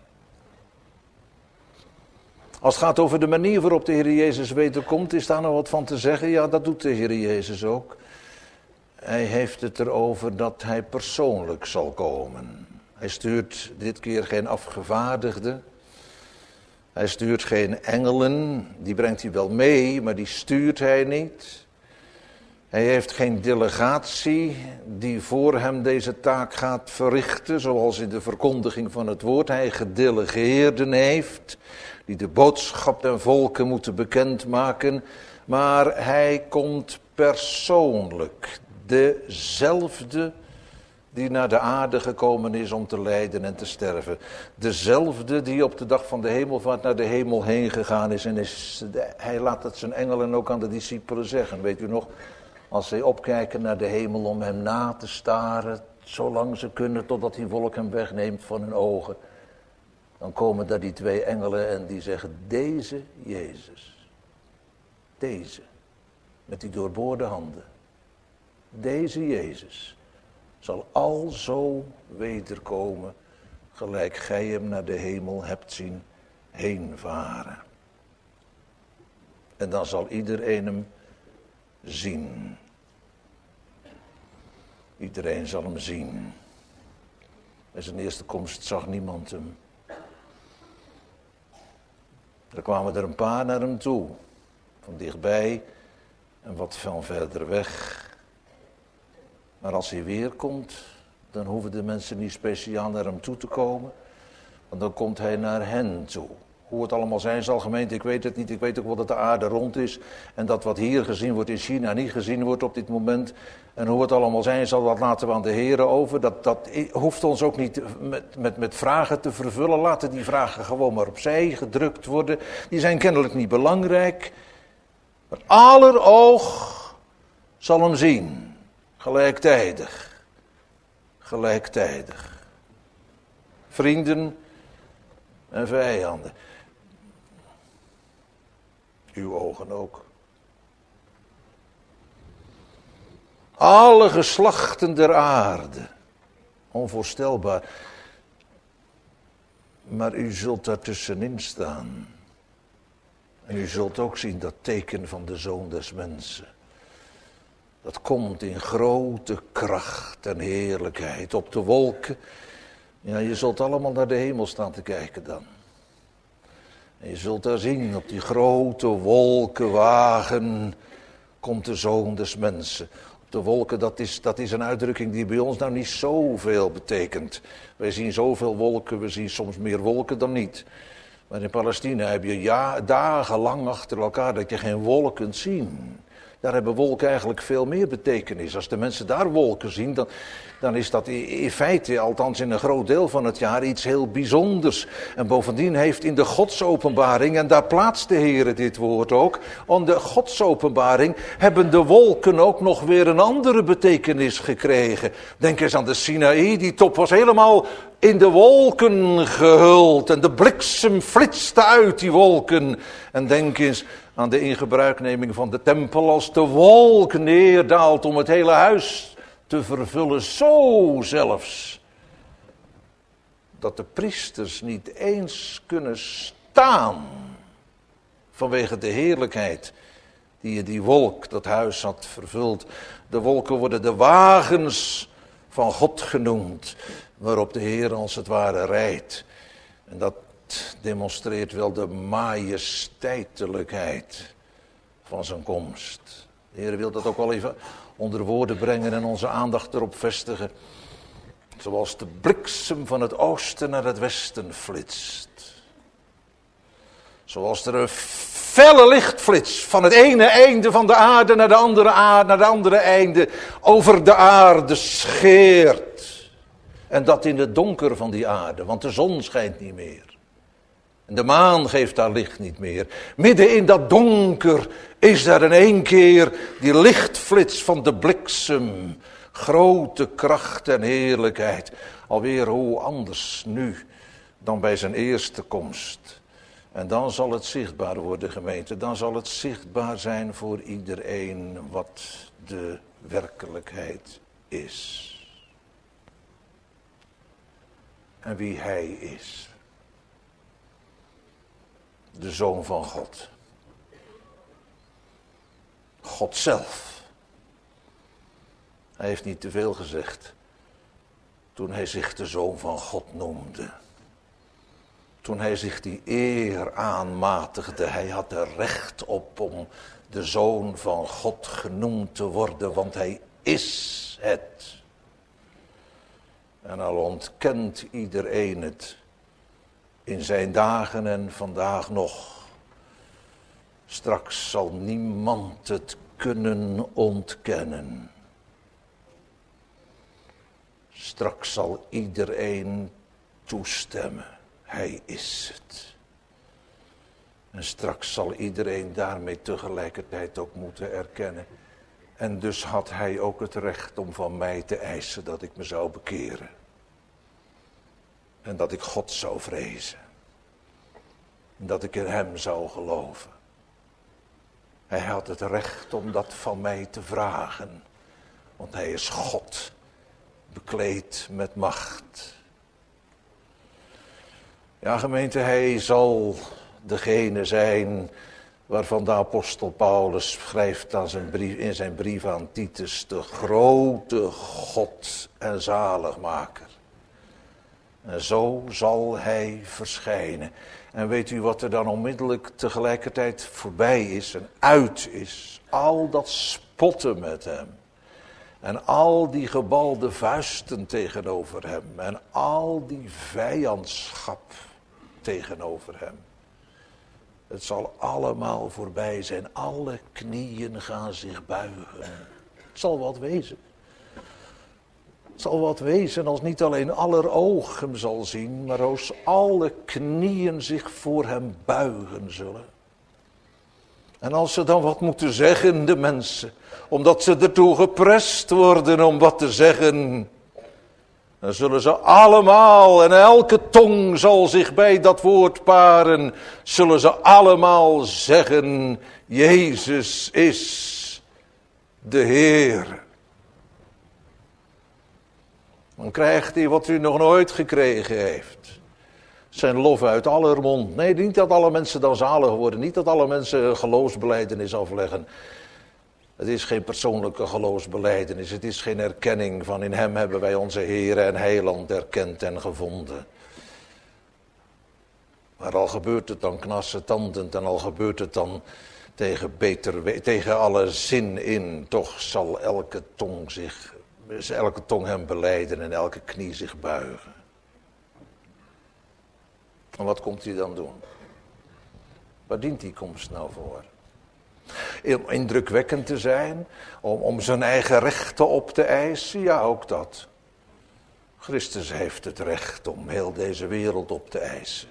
Als het gaat over de manier waarop de Heer Jezus wederkomt, is daar nog wat van te zeggen? Ja, dat doet de Heer Jezus ook. Hij heeft het erover dat hij persoonlijk zal komen. Hij stuurt dit keer geen afgevaardigden. Hij stuurt geen engelen. Die brengt hij wel mee, maar die stuurt hij niet. Hij heeft geen delegatie die voor hem deze taak gaat verrichten, zoals in de verkondiging van het woord hij gedelegeerden heeft, die de boodschap den volken moeten bekendmaken. Maar hij komt persoonlijk. Dezelfde die naar de aarde gekomen is om te lijden en te sterven. Dezelfde die op de dag van de hemelvaart naar de hemel heen gegaan is. En is, hij laat het zijn engelen ook aan de discipelen zeggen. Weet u nog, als zij opkijken naar de hemel om hem na te staren, zolang ze kunnen totdat die wolk hem wegneemt van hun ogen. Dan komen daar die twee engelen en die zeggen, deze Jezus, deze, met die doorboorde handen. Deze Jezus zal alzo wederkomen, gelijk gij hem naar de hemel hebt zien heenvaren. En dan zal iedereen hem zien. Iedereen zal hem zien. Bij zijn eerste komst zag niemand hem. Er kwamen er een paar naar hem toe, van dichtbij en wat van verder weg. Maar als hij weer komt, dan hoeven de mensen niet speciaal naar hem toe te komen. Want dan komt hij naar hen toe. Hoe het allemaal zijn zal, gemeente, ik weet het niet. Ik weet ook wel dat de aarde rond is. En dat wat hier gezien wordt in China niet gezien wordt op dit moment. En hoe het allemaal zijn zal, dat laten we aan de Heere over. Dat, dat hoeft ons ook niet met, met, met vragen te vervullen. Laten die vragen gewoon maar opzij gedrukt worden. Die zijn kennelijk niet belangrijk. Maar aller oog zal hem zien. Gelijktijdig. Gelijktijdig. Vrienden en vijanden. Uw ogen ook. Alle geslachten der aarde. Onvoorstelbaar. Maar u zult daartussenin staan. En u zult ook zien dat teken van de Zoon des Mensen. Dat komt in grote kracht en heerlijkheid op de wolken. Ja, je zult allemaal naar de hemel staan te kijken dan. En je zult daar zien, op die grote wolkenwagen komt de Zoon des Mensen. Op de wolken, dat is, dat is een uitdrukking die bij ons nou niet zoveel betekent. Wij zien zoveel wolken, we zien soms meer wolken dan niet. Maar in Palestina heb je ja, dagenlang achter elkaar dat je geen wolk kunt zien. Daar hebben wolken eigenlijk veel meer betekenis. Als de mensen daar wolken zien, dan, dan is dat in feite, althans in een groot deel van het jaar, iets heel bijzonders. En bovendien heeft in de godsopenbaring, en daar plaatst de Heer dit woord ook, om de godsopenbaring hebben de wolken ook nog weer een andere betekenis gekregen. Denk eens aan de Sinaï, die top was helemaal in de wolken gehuld en de bliksem flitste uit die wolken. En denk eens aan de ingebruikneming van de tempel als de wolk neerdaalt om het hele huis te vervullen. Zo zelfs dat de priesters niet eens kunnen staan vanwege de heerlijkheid die in die wolk dat huis had vervuld. De wolken worden de wagens van God genoemd, waarop de Heer als het ware rijdt. En dat demonstreert wel de majesteitelijkheid van zijn komst. De Heer wil dat ook wel even onder woorden brengen en onze aandacht erop vestigen. Zoals de bliksem van het oosten naar het westen flitst. Zoals er een felle lichtflits van het ene einde van de aarde naar de andere aarde, naar de andere einde over de aarde scheert. En dat in het donker van die aarde, want de zon schijnt niet meer. En de maan geeft daar licht niet meer. Midden in dat donker is daar in één keer die lichtflits van de bliksem. Grote kracht en heerlijkheid. Alweer hoe anders nu dan bij zijn eerste komst. En dan zal het zichtbaar worden, gemeente. Dan zal het zichtbaar zijn voor iedereen wat de werkelijkheid is. En wie hij is. De Zoon van God. God zelf. Hij heeft niet te veel gezegd toen hij zich de Zoon van God noemde. Toen hij zich die eer aanmatigde. Hij had er recht op om de Zoon van God genoemd te worden, want hij is het. En al ontkent iedereen het in zijn dagen en vandaag nog. Straks zal niemand het kunnen ontkennen. Straks zal iedereen toestemmen. Hij is het. En straks zal iedereen daarmee tegelijkertijd ook moeten erkennen. En dus had hij ook het recht om van mij te eisen dat ik me zou bekeren. En dat ik God zou vrezen. En dat ik in hem zou geloven. Hij had het recht om dat van mij te vragen. Want hij is God, bekleed met macht. Ja, gemeente, hij zal degene zijn waarvan de apostel Paulus schrijft aan zijn brief, in zijn brief aan Titus, de grote God en zaligmaker. En zo zal hij verschijnen. En weet u wat er dan onmiddellijk tegelijkertijd voorbij is en uit is? Al dat spotten met hem. En al die gebalde vuisten tegenover hem. En al die vijandschap tegenover hem. Het zal allemaal voorbij zijn. Alle knieën gaan zich buigen. Het zal wat wezen. Het zal wat wezen als niet alleen aller oog hem zal zien, maar als alle knieën zich voor hem buigen zullen. En als ze dan wat moeten zeggen, de mensen, omdat ze ertoe geprest worden om wat te zeggen, dan zullen ze allemaal, en elke tong zal zich bij dat woord paren, zullen ze allemaal zeggen, Jezus is de Heer. Dan krijgt hij wat u nog nooit gekregen heeft. Zijn lof uit aller mond. Nee, niet dat alle mensen dan zalig worden. Niet dat alle mensen een geloofsbelijdenis afleggen. Het is geen persoonlijke geloofsbelijdenis. Het is geen erkenning van in hem hebben wij onze Heer en Heiland erkend en gevonden. Maar al gebeurt het dan knarsetandend en al gebeurt het dan tegen, beter, tegen alle zin in. Toch zal elke tong zich, elke tong hem belijden en elke knie zich buigen. En wat komt hij dan doen? Waar dient die komst nou voor? Om indrukwekkend te zijn, om, om zijn eigen rechten op te eisen, ja ook dat. Christus heeft het recht om heel deze wereld op te eisen.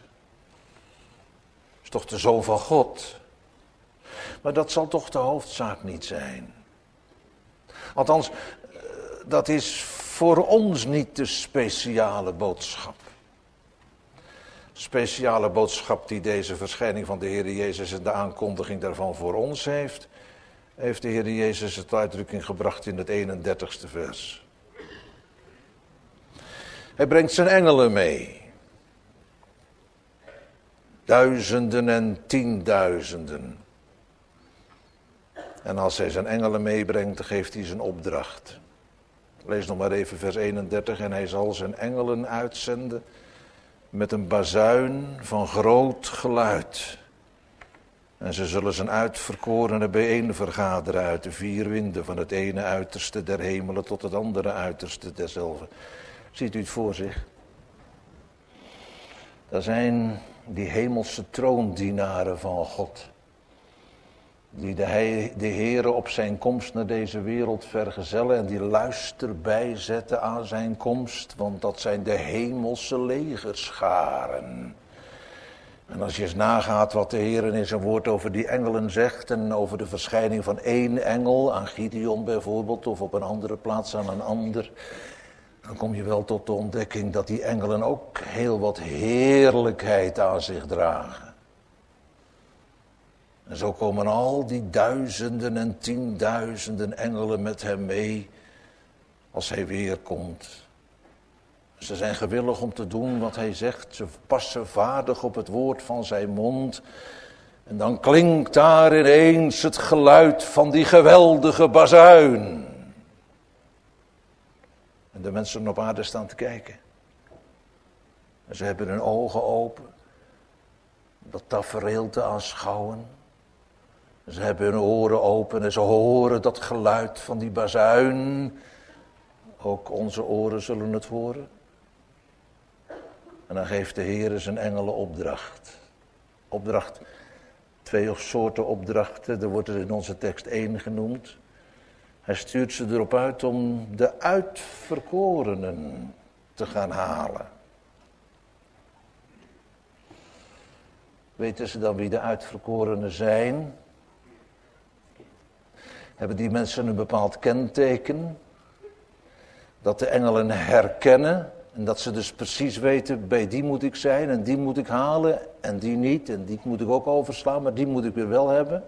Is toch de Zoon van God? Maar dat zal toch de hoofdzaak niet zijn. Althans, dat is voor ons niet de speciale boodschap. Speciale boodschap die deze verschijning van de Heer Jezus en de aankondiging daarvan voor ons heeft, heeft de Heer Jezus het uitdrukking gebracht in het eenendertigste vers. Hij brengt zijn engelen mee. Duizenden en tienduizenden. En als hij zijn engelen meebrengt, dan geeft hij zijn opdracht. Lees nog maar even vers eenendertig. En hij zal zijn engelen uitzenden met een bazuin van groot geluid. En ze zullen zijn uitverkorenen bijeen vergaderen uit de vier winden, van het ene uiterste der hemelen tot het andere uiterste derzelve. Ziet u het voor zich? Dat zijn die hemelse troondienaren van God, die de, he, de Heere op zijn komst naar deze wereld vergezellen en die luister bijzetten aan zijn komst, want dat zijn de hemelse legerscharen. En als je eens nagaat wat de Heer in zijn woord over die engelen zegt en over de verschijning van één engel, aan Gideon bijvoorbeeld, of op een andere plaats aan een ander, dan kom je wel tot de ontdekking dat die engelen ook heel wat heerlijkheid aan zich dragen. En zo komen al die duizenden en tienduizenden engelen met hem mee als hij weer komt. Ze zijn gewillig om te doen wat hij zegt. Ze passen vaardig op het woord van zijn mond. En dan klinkt daar ineens het geluid van die geweldige bazuin. En de mensen op aarde staan te kijken. En ze hebben hun ogen open. Dat tafereel te aanschouwen. Ze hebben hun oren open en ze horen dat geluid van die bazuin. Ook onze oren zullen het horen. En dan geeft de Heer zijn engelen opdracht. Opdracht, twee soorten opdrachten. Er wordt er in onze tekst één genoemd. Hij stuurt ze erop uit om de uitverkorenen te gaan halen. Weten ze dan wie de uitverkorenen zijn? Hebben die mensen een bepaald kenteken? Dat de engelen herkennen en dat ze dus precies weten, bij die moet ik zijn en die moet ik halen en die niet. En die moet ik ook overslaan, maar die moet ik weer wel hebben.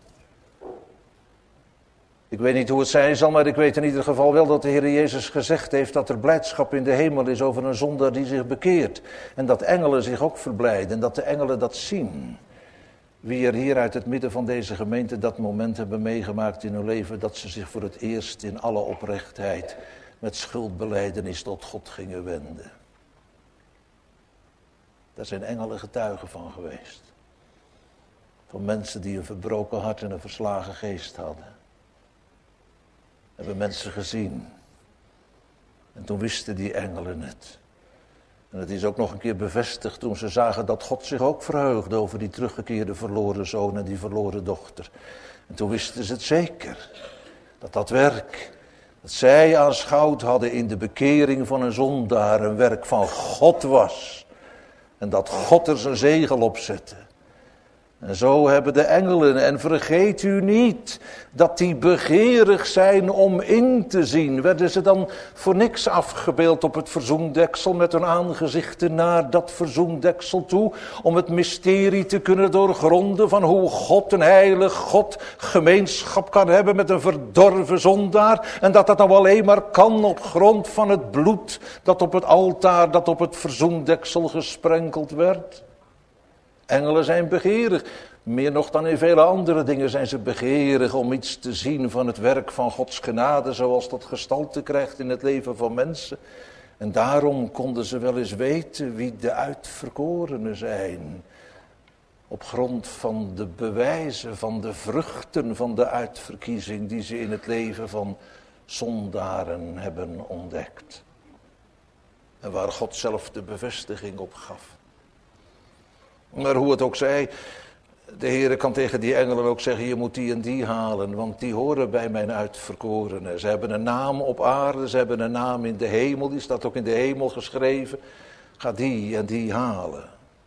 Ik weet niet hoe het zijn zal, maar ik weet in ieder geval wel dat de Heer Jezus gezegd heeft dat er blijdschap in de hemel is over een zondaar die zich bekeert. En dat engelen zich ook verblijden en dat de engelen dat zien. Wie er hier uit het midden van deze gemeente dat moment hebben meegemaakt in hun leven, dat ze zich voor het eerst in alle oprechtheid met schuldbelijdenis tot God gingen wenden. Daar zijn engelen getuigen van geweest. Van mensen die een verbroken hart en een verslagen geest hadden. Hebben mensen gezien. En toen wisten die engelen het. En het is ook nog een keer bevestigd toen ze zagen dat God zich ook verheugde over die teruggekeerde verloren zoon en die verloren dochter. En toen wisten ze het zeker, dat dat werk dat zij aanschouwd hadden in de bekering van een zondaar een werk van God was. En dat God er zijn zegel op zette. En zo hebben de engelen, en vergeet u niet dat die begeerig zijn om in te zien. Werden ze dan voor niks afgebeeld op het verzoendeksel met hun aangezichten naar dat verzoendeksel toe, om het mysterie te kunnen doorgronden van hoe God, een heilig God, gemeenschap kan hebben met een verdorven zondaar. En dat dat nou alleen maar kan op grond van het bloed dat op het altaar, dat op het verzoendeksel gesprenkeld werd. Engelen zijn begeerig, meer nog dan in vele andere dingen zijn ze begeerig om iets te zien van het werk van Gods genade, zoals dat gestalte krijgt in het leven van mensen. En daarom konden ze wel eens weten wie de uitverkorenen zijn, op grond van de bewijzen, van de vruchten van de uitverkiezing die ze in het leven van zondaren hebben ontdekt. En waar God zelf de bevestiging op gaf. Maar hoe het ook zij, de Heere kan tegen die engelen ook zeggen, je moet die en die halen, want die horen bij mijn uitverkorenen. Ze hebben een naam op aarde, ze hebben een naam in de hemel, die staat ook in de hemel geschreven. Ga die en die halen.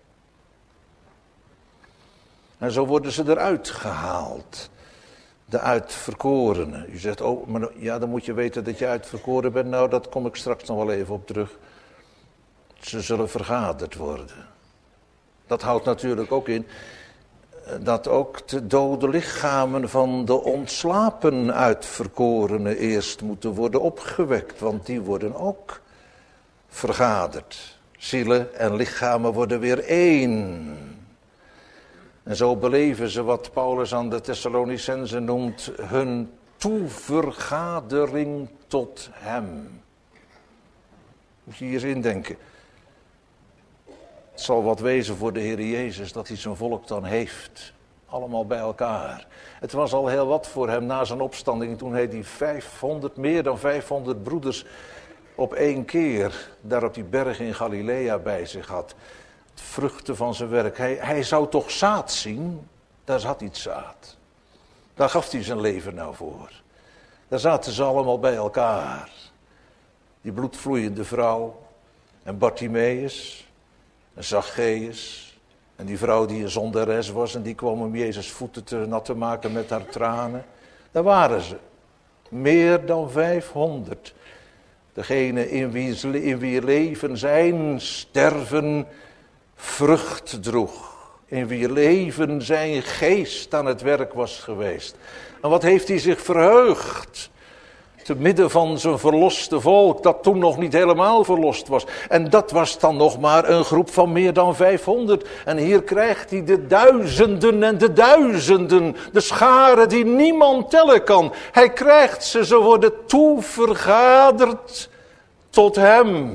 En zo worden ze eruit gehaald, de uitverkorenen. U zegt, oh, maar ja, dan moet je weten dat je uitverkoren bent. Nou, dat kom ik straks nog wel even op terug. Ze zullen vergaderd worden. Dat houdt natuurlijk ook in dat ook de dode lichamen van de ontslapen uitverkorenen eerst moeten worden opgewekt. Want die worden ook vergaderd. Zielen en lichamen worden weer één. En zo beleven ze wat Paulus aan de Thessalonicenzen noemt hun toevergadering tot hem. Moet je hier indenken. Het zal wat wezen voor de Heer Jezus dat hij zijn volk dan heeft. Allemaal bij elkaar. Het was al heel wat voor hem na zijn opstanding toen hij die vijfhonderd, meer dan vijfhonderd broeders op één keer daar op die berg in Galilea bij zich had. Het vruchten van zijn werk. Hij, hij zou toch zaad zien? Daar zat iets zaad. Daar gaf hij zijn leven nou voor. Daar zaten ze allemaal bij elkaar. Die bloedvloeiende vrouw en Bartimaeus en Zacchaeus en die vrouw die een zondares was en die kwam om Jezus voeten te nat te maken met haar tranen. Daar waren ze. Meer dan vijfhonderd. Degene in wie, in wie leven zijn sterven vrucht droeg. In wie leven zijn geest aan het werk was geweest. En wat heeft hij zich verheugd? Te midden van zijn verloste volk, dat toen nog niet helemaal verlost was. En dat was dan nog maar een groep van meer dan vijfhonderd. En hier krijgt hij de duizenden en de duizenden. De scharen die niemand tellen kan. Hij krijgt ze, ze worden toevergaderd tot hem.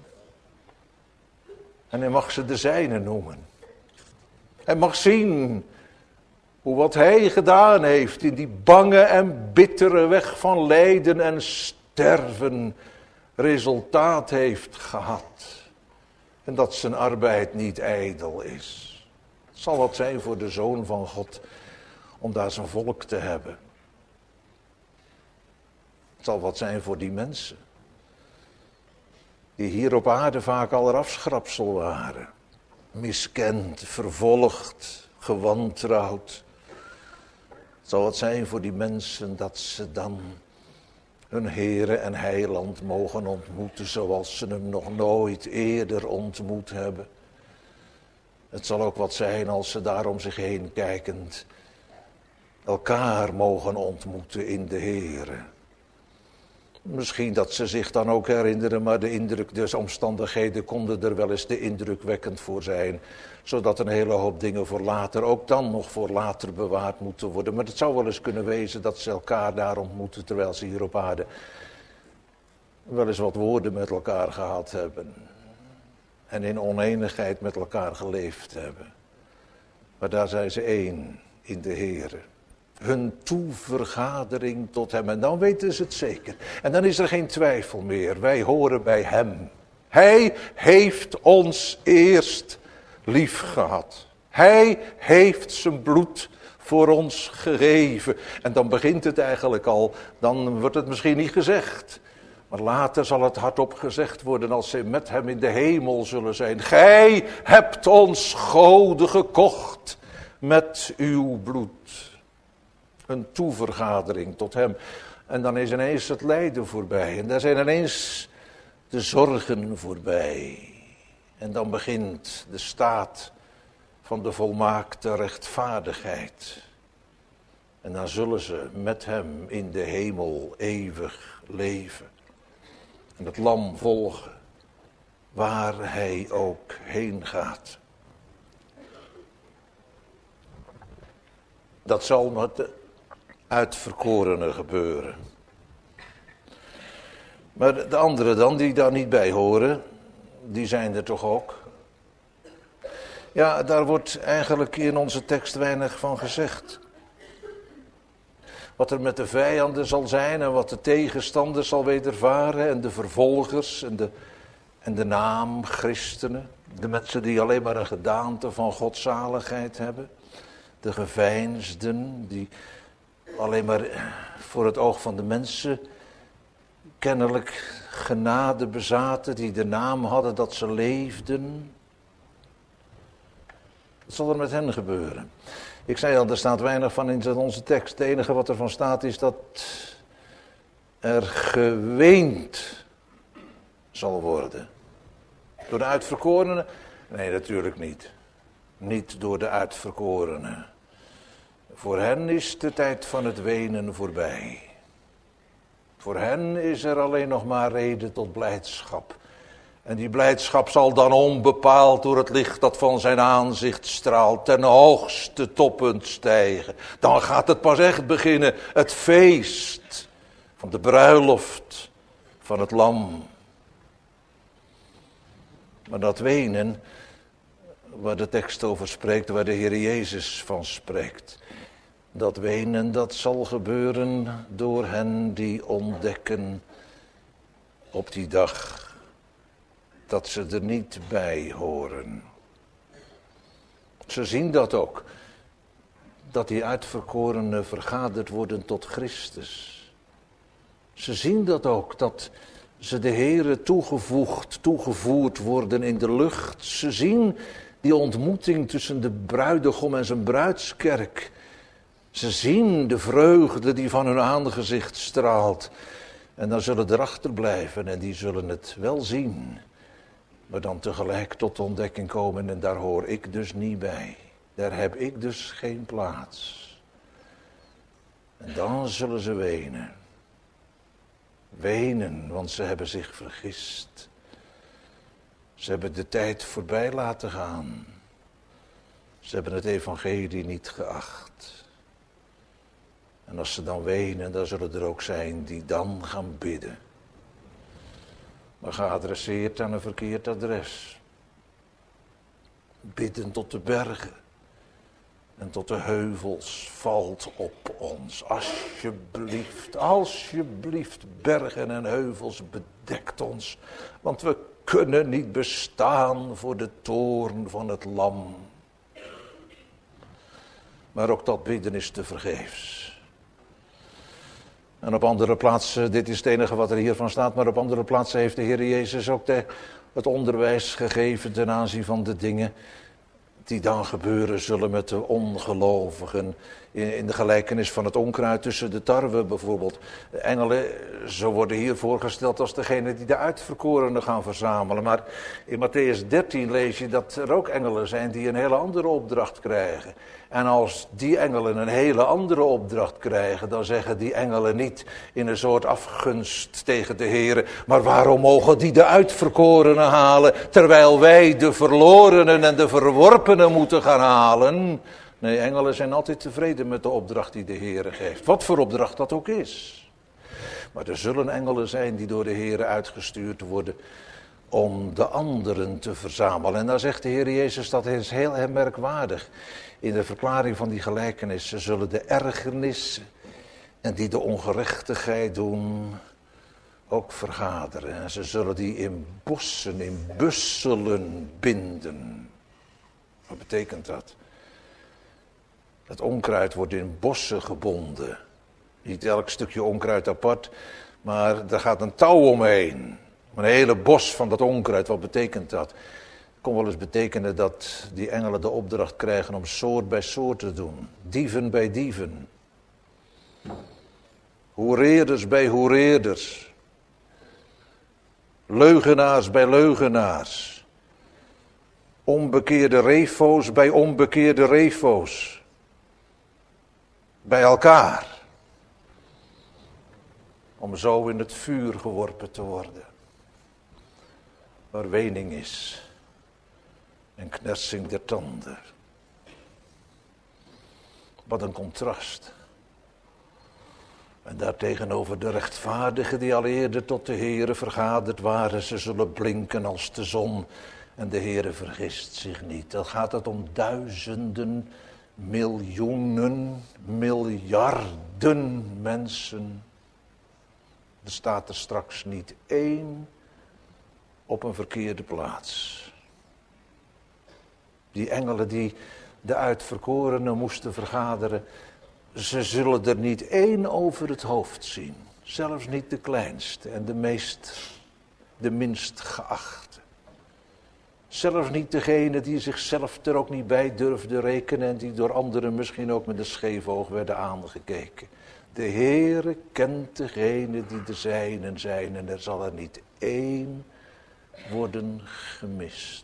En hij mag ze de zijne noemen. Hij mag zien hoe wat hij gedaan heeft in die bange en bittere weg van lijden en sterven resultaat heeft gehad. En dat zijn arbeid niet ijdel is. Het zal wat zijn voor de Zoon van God om daar zijn volk te hebben. Het zal wat zijn voor die mensen die hier op aarde vaak al erafschrapsel waren. Miskend, vervolgd, gewantrouwd. Het zal wat zijn voor die mensen dat ze dan hun Heere en Heiland mogen ontmoeten zoals ze hem nog nooit eerder ontmoet hebben. Het zal ook wat zijn als ze daar om zich heen kijkend elkaar mogen ontmoeten in de Heere. Misschien dat ze zich dan ook herinneren, maar de indruk, dus omstandigheden konden er wel eens te indrukwekkend voor zijn. Zodat een hele hoop dingen voor later, ook dan nog voor later bewaard moeten worden. Maar het zou wel eens kunnen wezen dat ze elkaar daar ontmoeten terwijl ze hier op aarde wel eens wat woorden met elkaar gehad hebben. En in oneenigheid met elkaar geleefd hebben. Maar daar zijn ze één in de Heere. Hun toevergadering tot hem. En dan weten ze het zeker. En dan is er geen twijfel meer. Wij horen bij hem. Hij heeft ons eerst lief gehad. Hij heeft zijn bloed voor ons gegeven. En dan begint het eigenlijk al, dan wordt het misschien niet gezegd. Maar later zal het hardop gezegd worden als zij met hem in de hemel zullen zijn. Gij hebt ons goden gekocht met uw bloed. Een toevergadering tot hem. En dan is ineens het lijden voorbij. En daar zijn ineens de zorgen voorbij. En dan begint de staat van de volmaakte rechtvaardigheid. En dan zullen ze met hem in de hemel eeuwig leven. En het lam volgen, waar hij ook heen gaat. Dat zal met de uitverkorenen gebeuren. Maar de anderen dan, die daar niet bij horen, die zijn er toch ook? Ja, daar wordt eigenlijk in onze tekst weinig van gezegd. Wat er met de vijanden zal zijn en wat de tegenstander zal wedervaren en de vervolgers en de, en de naam christenen. De mensen die alleen maar een gedaante van godzaligheid hebben. De geveinsden die alleen maar voor het oog van de mensen kennelijk genade bezaten. Die de naam hadden dat ze leefden. Wat zal er met hen gebeuren? Ik zei al, er staat weinig van in onze tekst. Het enige wat ervan staat is dat er geweend zal worden. Door de uitverkorenen? Nee, natuurlijk niet. Niet door de uitverkorenen. Voor hen is de tijd van het wenen voorbij. Voor hen is er alleen nog maar reden tot blijdschap. En die blijdschap zal dan onbepaald door het licht dat van zijn aanzicht straalt ten hoogste toppunt stijgen. Dan gaat het pas echt beginnen, het feest van de bruiloft van het lam. Maar dat wenen, waar de tekst over spreekt, waar de Heer Jezus van spreekt. Dat wenen, dat zal gebeuren door hen die ontdekken op die dag dat ze er niet bij horen. Ze zien dat ook. Dat die uitverkorenen vergaderd worden tot Christus. Ze zien dat ook, dat ze de Heere toegevoegd, toegevoerd worden in de lucht. Ze zien die ontmoeting tussen de bruidegom en zijn bruidskerk. Ze zien de vreugde die van hun aangezicht straalt. En dan zullen er achter blijven en die zullen het wel zien. Maar dan tegelijk tot de ontdekking komen en daar hoor ik dus niet bij. Daar heb ik dus geen plaats. En dan zullen ze wenen. Wenen, want ze hebben zich vergist. Ze hebben de tijd voorbij laten gaan. Ze hebben het evangelie niet geacht. En als ze dan wenen, dan zullen er ook zijn die dan gaan bidden. Maar geadresseerd aan een verkeerd adres. Bidden tot de bergen en tot de heuvels valt op ons. Alsjeblieft, alsjeblieft, bergen en heuvels, bedekt ons. Want we kunnen niet bestaan voor de toorn van het lam. Maar ook dat bidden is tevergeefs. En op andere plaatsen, dit is het enige wat er hiervan staat, maar op andere plaatsen heeft de Heer Jezus ook de, het onderwijs gegeven ten aanzien van de dingen die dan gebeuren zullen met de ongelovigen. In, in de gelijkenis van het onkruid tussen de tarwe bijvoorbeeld. De engelen, zo worden hier voorgesteld als degene die de uitverkorenen gaan verzamelen. Maar in Mattheüs dertien lees je dat er ook engelen zijn die een hele andere opdracht krijgen. En als die engelen een hele andere opdracht krijgen, dan zeggen die engelen niet in een soort afgunst tegen de Heer. Maar waarom mogen die de uitverkorenen halen, terwijl wij de verlorenen en de verworpenen moeten gaan halen? Nee, engelen zijn altijd tevreden met de opdracht die de Heer geeft. Wat voor opdracht dat ook is. Maar er zullen engelen zijn die door de Heer uitgestuurd worden om de anderen te verzamelen. En daar zegt de Heer Jezus, dat is heel merkwaardig. In de verklaring van die gelijkenis, ze zullen de ergernis en die de ongerechtigheid doen ook vergaderen. En ze zullen die in bossen, in busselen binden. Wat betekent dat? Het onkruid wordt in bossen gebonden. Niet elk stukje onkruid apart, maar er gaat een touw omheen. Een hele bos van dat onkruid, wat betekent dat? Het kon wel eens betekenen dat die engelen de opdracht krijgen om soort bij soort te doen. Dieven bij dieven. Hoereerders bij hoereerders. Leugenaars bij leugenaars. Onbekeerde refo's bij onbekeerde refo's. Bij elkaar. Om zo in het vuur geworpen te worden. Waar wening is. En knersing der tanden. Wat een contrast. En daartegenover de rechtvaardigen die al eerder tot de Heere vergaderd waren. Ze zullen blinken als de zon. En de Heere vergist zich niet. Dan gaat het om duizenden, miljoenen, miljarden mensen. Er staat er straks niet één op een verkeerde plaats. Die engelen die de uitverkorenen moesten vergaderen, ze zullen er niet één over het hoofd zien. Zelfs niet de kleinste en de meest, de minst geachte. Zelfs niet degene die zichzelf er ook niet bij durfde rekenen en die door anderen misschien ook met een scheef oog werden aangekeken. De Heere kent degene die de zijnen zijn en er zal er niet één worden gemist.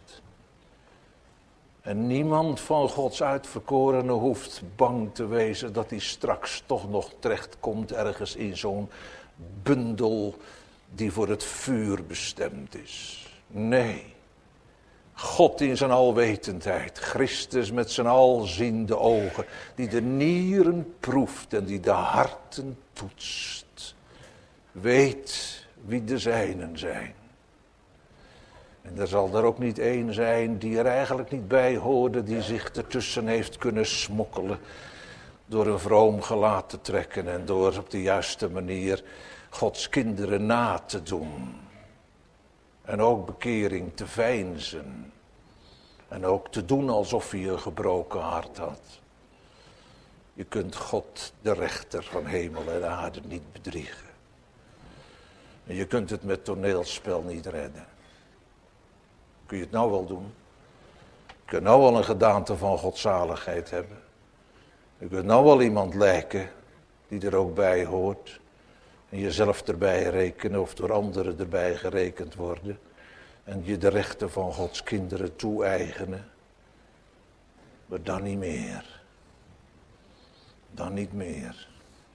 En niemand van Gods uitverkorenen hoeft bang te wezen dat hij straks toch nog terechtkomt ergens in zo'n bundel die voor het vuur bestemd is. Nee, God in zijn alwetendheid, Christus met zijn alziende ogen, die de nieren proeft en die de harten toetst, weet wie de zijnen zijn. En er zal er ook niet één zijn die er eigenlijk niet bij hoorde, die zich ertussen heeft kunnen smokkelen door een vroom gelaat te trekken en door op de juiste manier Gods kinderen na te doen. En ook bekering te veinzen. En ook te doen alsof hij een gebroken hart had. Je kunt God, de rechter van hemel en aarde, niet bedriegen. En je kunt het met toneelspel niet redden. Kun je het nou wel doen? Je kunt nou wel een gedaante van godzaligheid hebben. Je kunt nou wel iemand lijken die er ook bij hoort. En jezelf erbij rekenen of door anderen erbij gerekend worden. En je de rechten van Gods kinderen toe-eigenen. Maar dan niet meer. Dan niet meer.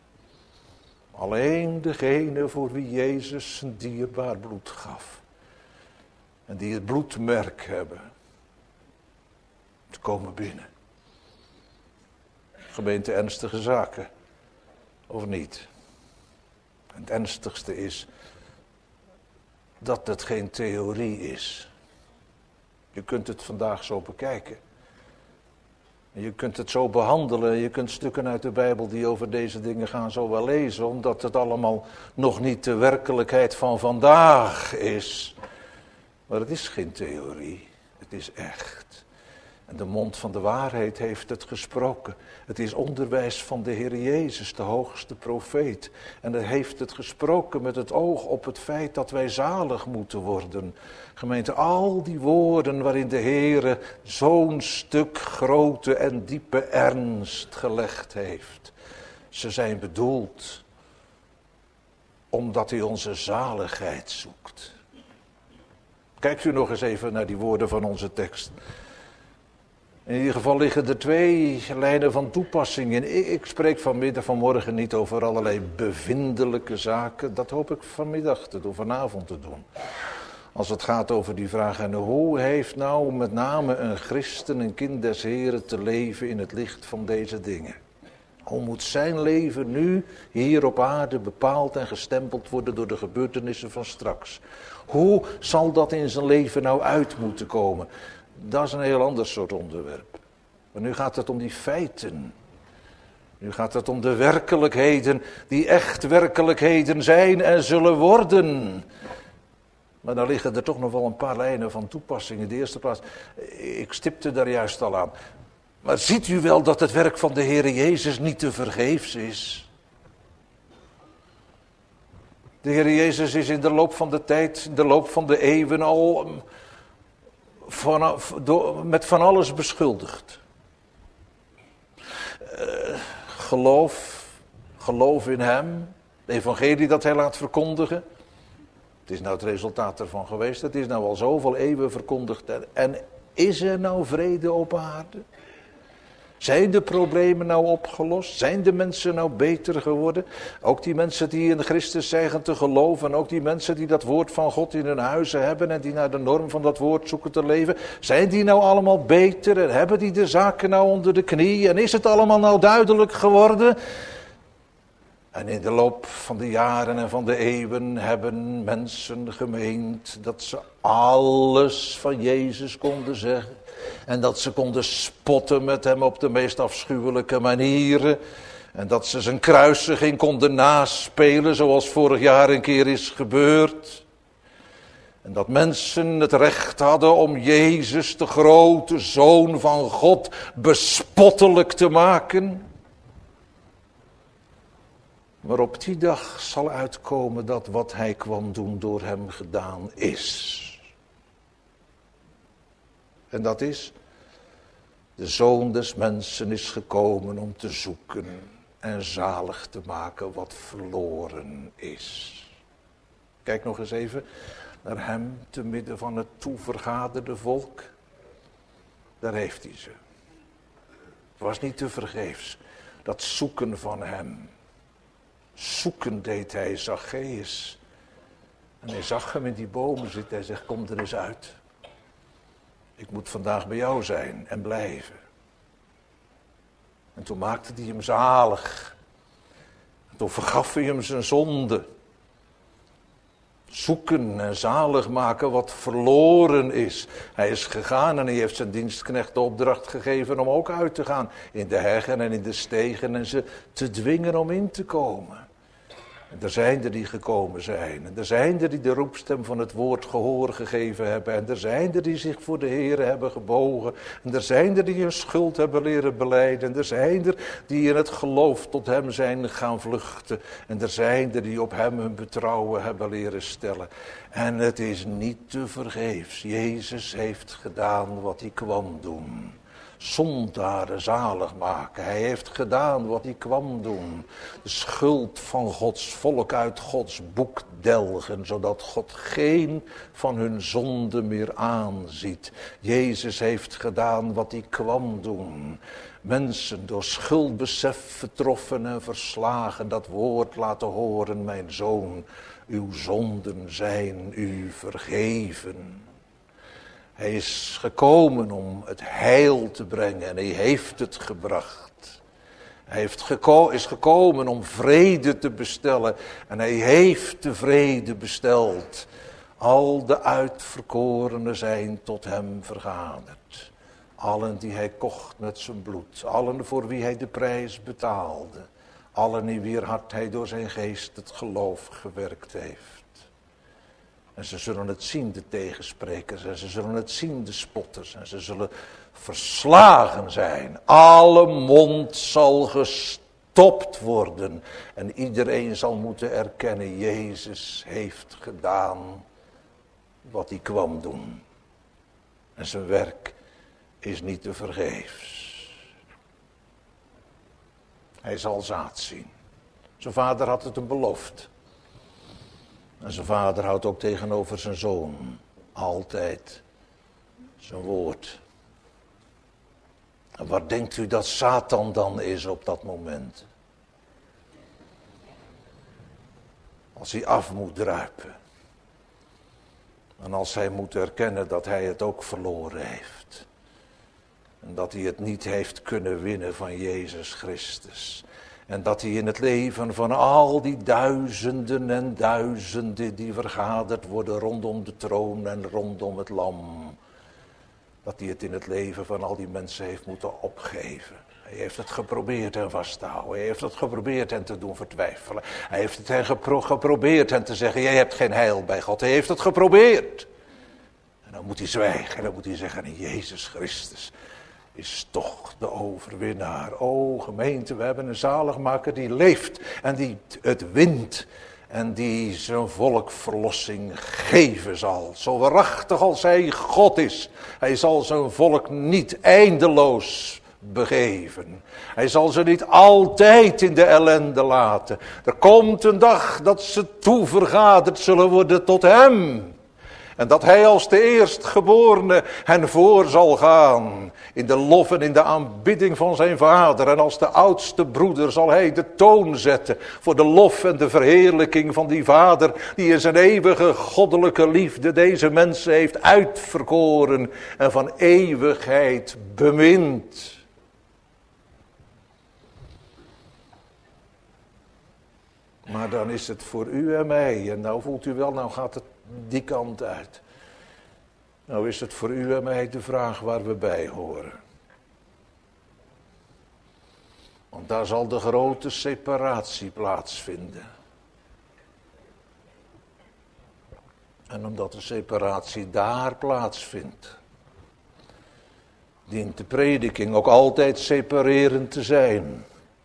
Alleen degene voor wie Jezus zijn dierbaar bloed gaf. En die het bloedmerk hebben. Te komen binnen. Gemeente, ernstige zaken. Of niet? En het ernstigste is dat het geen theorie is. Je kunt het vandaag zo bekijken. En je kunt het zo behandelen. Je kunt stukken uit de Bijbel die over deze dingen gaan zo wel lezen. Omdat het allemaal nog niet de werkelijkheid van vandaag is. Maar het is geen theorie. Het is echt. En de mond van de waarheid heeft het gesproken. Het is onderwijs van de Heer Jezus, de hoogste profeet. En hij heeft het gesproken met het oog op het feit dat wij zalig moeten worden. Gemeente, al die woorden waarin de Heer zo'n stuk grote en diepe ernst gelegd heeft. Ze zijn bedoeld omdat hij onze zaligheid zoekt. Kijkt u nog eens even naar die woorden van onze tekst. In ieder geval liggen er twee lijnen van toepassing in. Ik spreek vanmiddag, vanmorgen niet over allerlei bevindelijke zaken. Dat hoop ik vanmiddag te doen, vanavond te doen. Als het gaat over die vraag, en hoe heeft nou met name een christen, een kind des Heren, te leven in het licht van deze dingen? Hoe moet zijn leven nu hier op aarde bepaald en gestempeld worden door de gebeurtenissen van straks? Hoe zal dat in zijn leven nou uit moeten komen? Dat is een heel ander soort onderwerp. Maar nu gaat het om die feiten. Nu gaat het om de werkelijkheden die echt werkelijkheden zijn en zullen worden. Maar dan liggen er toch nog wel een paar lijnen van toepassing. In de eerste plaats, ik stipte daar juist al aan. Maar ziet u wel dat het werk van de Heere Jezus niet te vergeefs is? De Heere Jezus is in de loop van de tijd, in de loop van de eeuwen al van, door, met van alles beschuldigd. Uh, geloof, geloof in hem, de evangelie dat hij laat verkondigen. Het is nou het resultaat ervan geweest, het is nou al zoveel eeuwen verkondigd. En is er nou vrede op aarde? Zijn de problemen nou opgelost? Zijn de mensen nou beter geworden? Ook die mensen die in Christus zeggen te geloven, en ook die mensen die dat woord van God in hun huizen hebben en die naar de norm van dat woord zoeken te leven. Zijn die nou allemaal beter en hebben die de zaken nou onder de knie en is het allemaal nou duidelijk geworden? En in de loop van de jaren en van de eeuwen hebben mensen gemeend dat ze alles van Jezus konden zeggen. En dat ze konden spotten met hem op de meest afschuwelijke manieren. En dat ze zijn kruisiging konden naspelen zoals vorig jaar een keer is gebeurd. En dat mensen het recht hadden om Jezus, de grote Zoon van God, bespottelijk te maken. Maar op die dag zal uitkomen dat wat hij kwam doen door hem gedaan is. En dat is, de Zoon des Mensen is gekomen om te zoeken en zalig te maken wat verloren is. Kijk nog eens even naar hem te midden van het toevergaderde volk. Daar heeft hij ze. Het was niet te vergeefs, dat zoeken van hem. Zoeken deed hij Zacchaeus. En hij zag hem in die bomen zitten. Hij zegt, kom er eens uit. Ik moet vandaag bij jou zijn en blijven. En toen maakte hij hem zalig. En toen vergaf hij hem zijn zonde. Zoeken en zalig maken wat verloren is. Hij is gegaan en hij heeft zijn dienstknecht de opdracht gegeven om ook uit te gaan. In de heggen en in de stegen en ze te dwingen om in te komen. En er zijn er die gekomen zijn. En er zijn er die de roepstem van het woord gehoor gegeven hebben. En er zijn er die zich voor de Heer hebben gebogen. En er zijn er die hun schuld hebben leren belijden. En er zijn er die in het geloof tot hem zijn gaan vluchten. En er zijn er die op hem hun betrouwen hebben leren stellen. En het is niet te vergeefs. Jezus heeft gedaan wat hij kwam doen. Zondaren zalig maken. Hij heeft gedaan wat hij kwam doen. De schuld van Gods volk uit Gods boek delgen, zodat God geen van hun zonden meer aanziet. Jezus heeft gedaan wat hij kwam doen. Mensen door schuldbesef vertroffen en verslagen, dat woord laten horen, mijn zoon, uw zonden zijn u vergeven. Hij is gekomen om het heil te brengen en hij heeft het gebracht. Hij heeft geko- is gekomen om vrede te bestellen en hij heeft de vrede besteld. Al de uitverkorenen zijn tot hem vergaderd. Allen die hij kocht met zijn bloed, allen voor wie hij de prijs betaalde. Allen in wier hart hij door zijn geest het geloof gewerkt heeft. En ze zullen het zien, de tegensprekers. En ze zullen het zien, de spotters. En ze zullen verslagen zijn. Alle mond zal gestopt worden. En iedereen zal moeten erkennen, Jezus heeft gedaan wat hij kwam doen. En zijn werk is niet te vergeefs. Hij zal zaad zien. Zijn vader had het hem beloofd. En zijn vader houdt ook tegenover zijn zoon altijd zijn woord. En wat denkt u dat Satan dan is op dat moment? Als hij af moet druipen. En als hij moet erkennen dat hij het ook verloren heeft. En dat hij het niet heeft kunnen winnen van Jezus Christus. En dat hij in het leven van al die duizenden en duizenden die vergaderd worden rondom de troon en rondom het lam. Dat hij het in het leven van al die mensen heeft moeten opgeven. Hij heeft het geprobeerd hen vast te houden. Hij heeft het geprobeerd hen te doen vertwijfelen. Hij heeft het hen gepro- geprobeerd hen te zeggen, jij hebt geen heil bij God. Hij heeft het geprobeerd. En dan moet hij zwijgen en dan moet hij zeggen, Jezus Christus is toch de overwinnaar. O gemeente, we hebben een zaligmaker die leeft en die het wint. En die zijn volk verlossing geven zal. Zo waarachtig als hij God is. Hij zal zijn volk niet eindeloos begeven. Hij zal ze niet altijd in de ellende laten. Er komt een dag dat ze toevergaderd zullen worden tot hem. En dat hij als de eerstgeborene hen voor zal gaan. In de lof en in de aanbidding van zijn vader. En als de oudste broeder zal hij de toon zetten. Voor de lof en de verheerlijking van die vader. Die in zijn eeuwige goddelijke liefde deze mensen heeft uitverkoren. En van eeuwigheid bemint. Maar dan is het voor u en mij. En nou voelt u wel, nou gaat het die kant uit. Nou is het voor u en mij de vraag waar we bij horen. Want daar zal de grote separatie plaatsvinden. En omdat de separatie daar plaatsvindt, dient de prediking ook altijd separerend te zijn.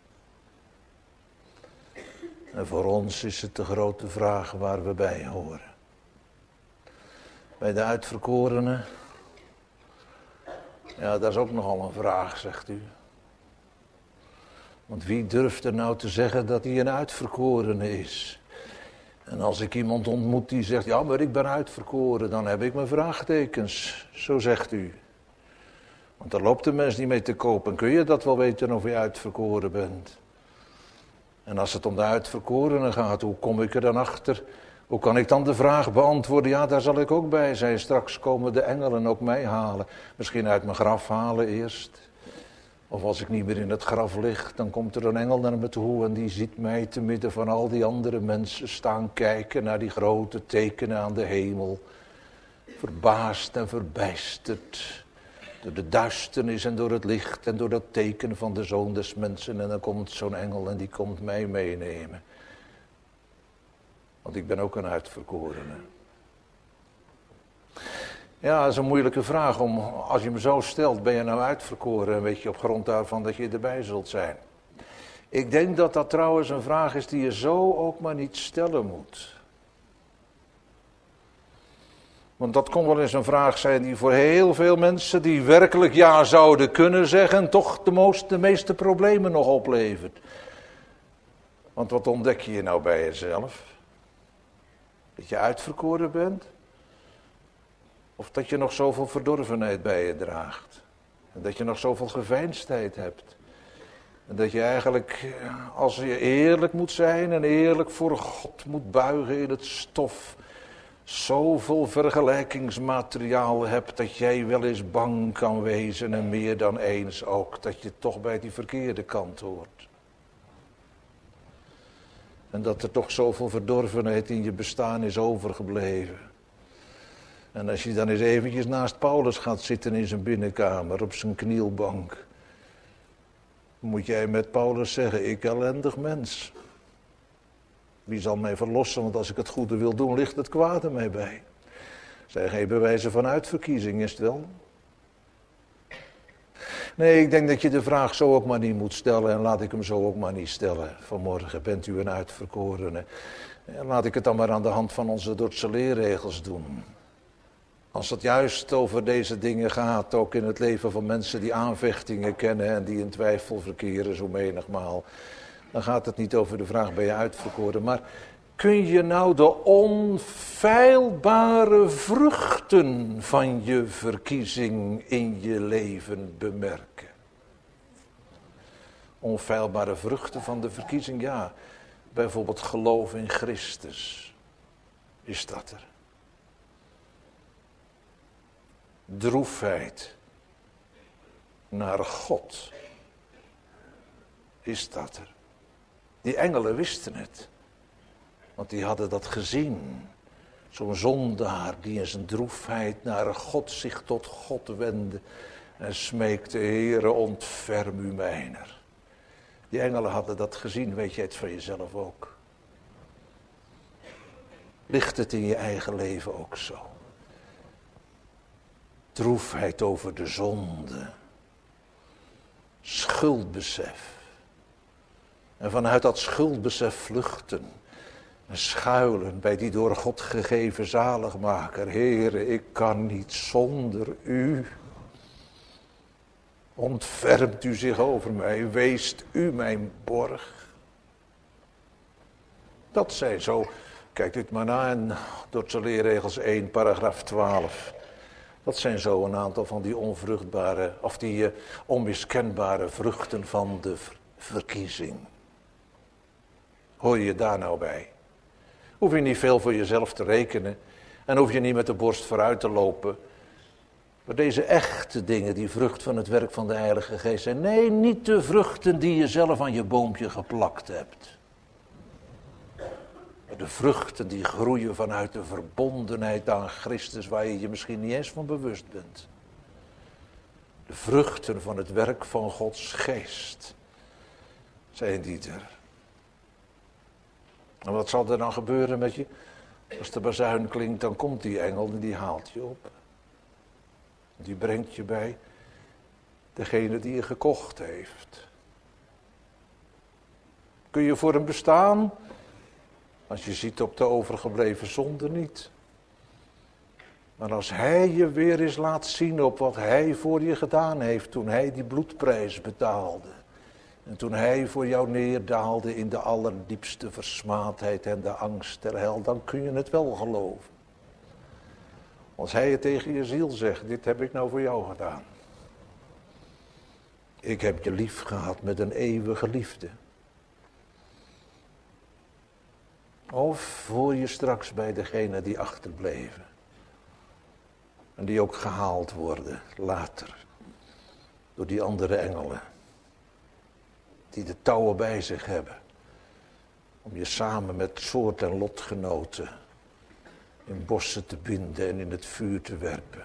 En voor ons is het de grote vraag waar we bij horen. Bij de uitverkorenen, ja, dat is ook nogal een vraag, zegt u. Want wie durft er nou te zeggen dat hij een uitverkorene is? En als ik iemand ontmoet die zegt, ja, maar ik ben uitverkoren, dan heb ik mijn vraagtekens. Zo zegt u. Want daar loopt de mens niet mee te kopen. Kun je dat wel weten of je uitverkoren bent? En als het om de uitverkorenen gaat, hoe kom ik er dan achter? Hoe kan ik dan de vraag beantwoorden? Ja, daar zal ik ook bij zijn. Straks komen de engelen ook mij halen. Misschien uit mijn graf halen eerst. Of als ik niet meer in het graf lig, dan komt er een engel naar me toe en die ziet mij te midden van al die andere mensen staan kijken naar die grote tekenen aan de hemel. Verbaasd en verbijsterd door de duisternis en door het licht en door dat teken van de Zoon des Mensen. En dan komt zo'n engel en die komt mij meenemen. Want ik ben ook een uitverkorene. Ja, dat is een moeilijke vraag. Om, als je me zo stelt, ben je nou uitverkoren? En weet je op grond daarvan dat je erbij zult zijn. Ik denk dat dat trouwens een vraag is die je zo ook maar niet stellen moet. Want dat kon wel eens een vraag zijn die voor heel veel mensen die werkelijk ja zouden kunnen zeggen, toch de, most, de meeste problemen nog oplevert. Want wat ontdek je nou bij jezelf? Dat je uitverkoren bent? Of dat je nog zoveel verdorvenheid bij je draagt? En dat je nog zoveel geveinsdheid hebt? En dat je eigenlijk, als je eerlijk moet zijn en eerlijk voor God moet buigen in het stof, zoveel vergelijkingsmateriaal hebt dat jij wel eens bang kan wezen en meer dan eens ook, dat je toch bij die verkeerde kant hoort. En dat er toch zoveel verdorvenheid in je bestaan is overgebleven. En als je dan eens eventjes naast Paulus gaat zitten in zijn binnenkamer, op zijn knielbank, moet jij met Paulus zeggen, ik ellendig mens. Wie zal mij verlossen, want als ik het goede wil doen, ligt het kwade mij bij. Zijn geen bewijzen van uitverkiezing, is het wel? Nee, ik denk dat je de vraag zo ook maar niet moet stellen en laat ik hem zo ook maar niet stellen. Vanmorgen bent u een uitverkorene. En laat ik het dan maar aan de hand van onze Dordtse leerregels doen. Als het juist over deze dingen gaat, ook in het leven van mensen die aanvechtingen kennen en die in twijfel verkeren zo menigmaal, dan gaat het niet over de vraag, ben je uitverkoren, maar kun je nou de onfeilbare vruchten van je verkiezing in je leven bemerken? Onfeilbare vruchten van de verkiezing, ja, bijvoorbeeld geloof in Christus, is dat er. Droefheid naar God, is dat er. Die engelen wisten het, want die hadden dat gezien. Zo'n zondaar die in zijn droefheid naar God zich tot God wendde en smeekte, Heere, ontferm u mijner. Die engelen hadden dat gezien, weet je het van jezelf ook. Ligt het in je eigen leven ook zo? Droefheid over de zonde. Schuldbesef. En vanuit dat schuldbesef vluchten. En schuilen bij die door God gegeven zaligmaker. Heere, ik kan niet zonder u. Ontfermt u zich over mij, weest u mijn borg. Dat zijn zo, kijk dit maar na in Dordtse leerregels één, paragraaf twaalf. Dat zijn zo een aantal van die onvruchtbare, of die uh, onmiskenbare vruchten van de ver- verkiezing. Hoor je daar nou bij? Hoef je niet veel voor jezelf te rekenen en hoef je niet met de borst vooruit te lopen. Maar deze echte dingen, die vrucht van het werk van de Heilige Geest zijn. Nee, niet de vruchten die je zelf aan je boompje geplakt hebt. Maar de vruchten die groeien vanuit de verbondenheid aan Christus, waar je je misschien niet eens van bewust bent. De vruchten van het werk van Gods Geest zijn die er. En wat zal er dan gebeuren met je? Als de bazuin klinkt, dan komt die engel en die haalt je op. Die brengt je bij degene die je gekocht heeft. Kun je voor hem bestaan? Als je ziet op de overgebleven zonde niet. Maar als hij je weer eens laat zien op wat hij voor je gedaan heeft toen hij die bloedprijs betaalde. En toen hij voor jou neerdaalde in de allerdiepste versmaadheid en de angst der hel, dan kun je het wel geloven. Als hij het tegen je ziel zegt, dit heb ik nou voor jou gedaan. Ik heb je lief gehad met een eeuwige liefde. Of voor je straks bij degene die achterbleven. En die ook gehaald worden later. Door die andere engelen. Die de touwen bij zich hebben. Om je samen met soort en lotgenoten in bossen te binden en in het vuur te werpen.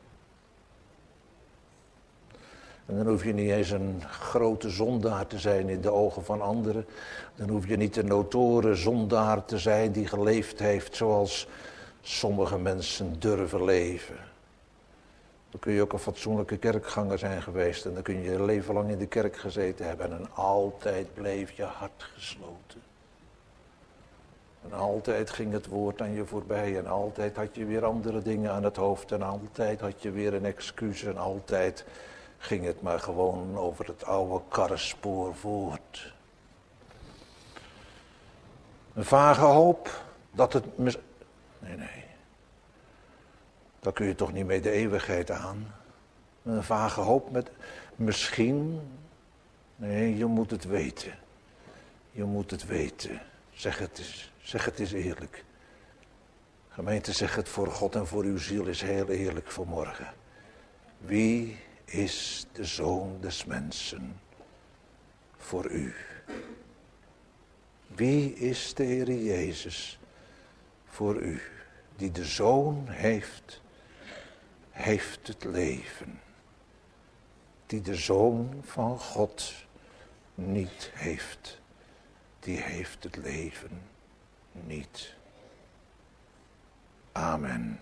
En dan hoef je niet eens een grote zondaar te zijn in de ogen van anderen. Dan hoef je niet een notoren zondaar te zijn die geleefd heeft zoals sommige mensen durven leven. Dan kun je ook een fatsoenlijke kerkganger zijn geweest en dan kun je je leven lang in de kerk gezeten hebben en altijd bleef je hart gesloten. En altijd ging het woord aan je voorbij en altijd had je weer andere dingen aan het hoofd en altijd had je weer een excuus en altijd ging het maar gewoon over het oude karrespoor voort. Een vage hoop dat het... Mis... Nee, nee. Daar kun je toch niet mee de eeuwigheid aan. Een vage hoop met misschien. Nee, je moet het weten. Je moet het weten. Zeg het eens. Zeg het eens eerlijk. Gemeente, zeg het voor God en voor uw ziel is heel eerlijk vanmorgen. Wie is de Zoon des mensen voor u? Wie is de Heer Jezus voor u? Die de Zoon heeft, heeft het leven. Die de Zoon van God niet heeft, die heeft het leven niet. Amen.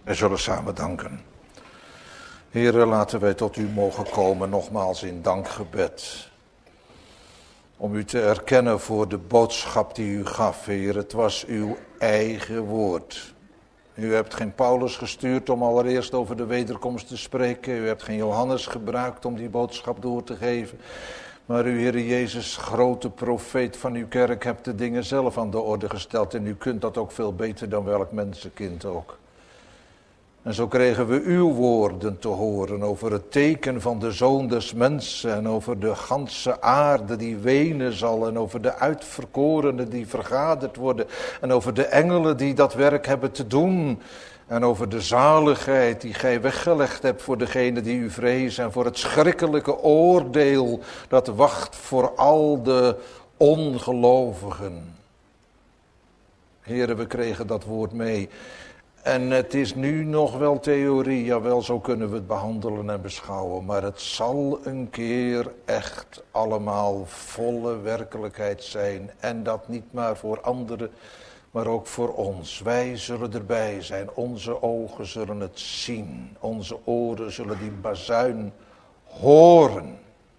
We zullen samen danken. Heere, laten wij tot u mogen komen, nogmaals in dankgebed. Om u te erkennen voor de boodschap die u gaf, Heer. Het was uw eigen woord. U hebt geen Paulus gestuurd om allereerst over de wederkomst te spreken. U hebt geen Johannes gebruikt om die boodschap door te geven. Maar u, Heer Jezus, grote profeet van uw kerk, hebt de dingen zelf aan de orde gesteld. En u kunt dat ook veel beter dan welk mensenkind ook. En zo kregen we uw woorden te horen over het teken van de Zoon des Mensen. En over de ganse aarde die wenen zal. En over de uitverkorenen die vergaderd worden. En over de engelen die dat werk hebben te doen. En over de zaligheid die gij weggelegd hebt voor degene die u vrezen. En voor het schrikkelijke oordeel dat wacht voor al de ongelovigen. Heren, we kregen dat woord mee. En het is nu nog wel theorie, jawel, zo kunnen we het behandelen en beschouwen. Maar het zal een keer echt allemaal volle werkelijkheid zijn. En dat niet maar voor anderen, maar ook voor ons. Wij zullen erbij zijn, onze ogen zullen het zien. Onze oren zullen die bazuin horen.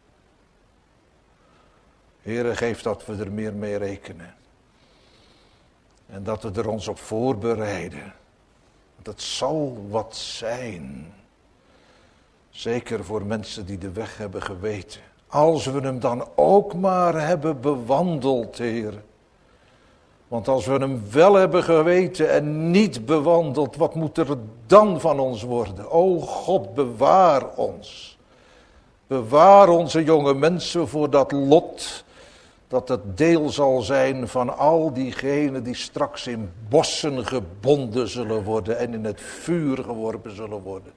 Heere, geef dat we er meer mee rekenen. En dat we er ons op voorbereiden. Dat zal wat zijn. Zeker voor mensen die de weg hebben geweten. Als we hem dan ook maar hebben bewandeld, Heer. Want als we hem wel hebben geweten en niet bewandeld, wat moet er dan van ons worden? O God, bewaar ons. Bewaar onze jonge mensen voor dat lot dat het deel zal zijn van al diegenen die straks in bossen gebonden zullen worden en in het vuur geworpen zullen worden.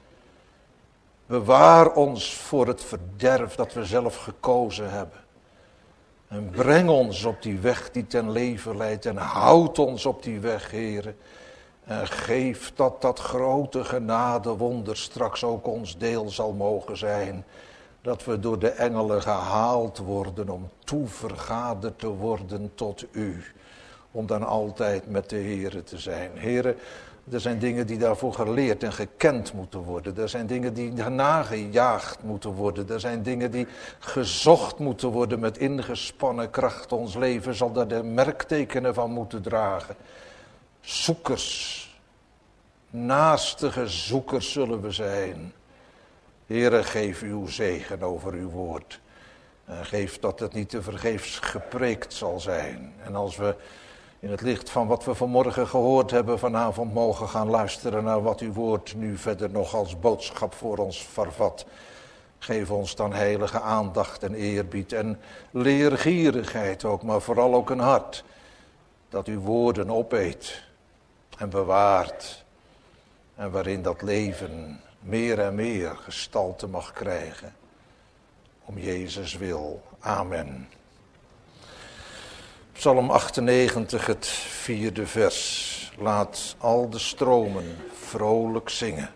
Bewaar ons voor het verderf dat we zelf gekozen hebben. En breng ons op die weg die ten leven leidt en houd ons op die weg, Heere. En geef dat dat grote genadewonder straks ook ons deel zal mogen zijn. Dat we door de engelen gehaald worden om toevergaderd te worden tot u. Om dan altijd met de Heere te zijn. Heere, er zijn dingen die daarvoor geleerd en gekend moeten worden. Er zijn dingen die nagejaagd moeten worden. Er zijn dingen die gezocht moeten worden met ingespannen kracht. Ons leven zal daar de merktekenen van moeten dragen. Zoekers, naastige zoekers zullen we zijn. Heere, geef uw zegen over uw woord. En geef dat het niet te vergeefs gepreekt zal zijn. En als we in het licht van wat we vanmorgen gehoord hebben vanavond mogen gaan luisteren naar wat uw woord nu verder nog als boodschap voor ons vervat. Geef ons dan heilige aandacht en eerbied en leergierigheid ook, maar vooral ook een hart dat uw woorden opeet en bewaart. En waarin dat leven meer en meer gestalte mag krijgen. Om Jezus wil. Amen. Psalm achtennegentig, het vierde vers. Laat al de stromen vrolijk zingen.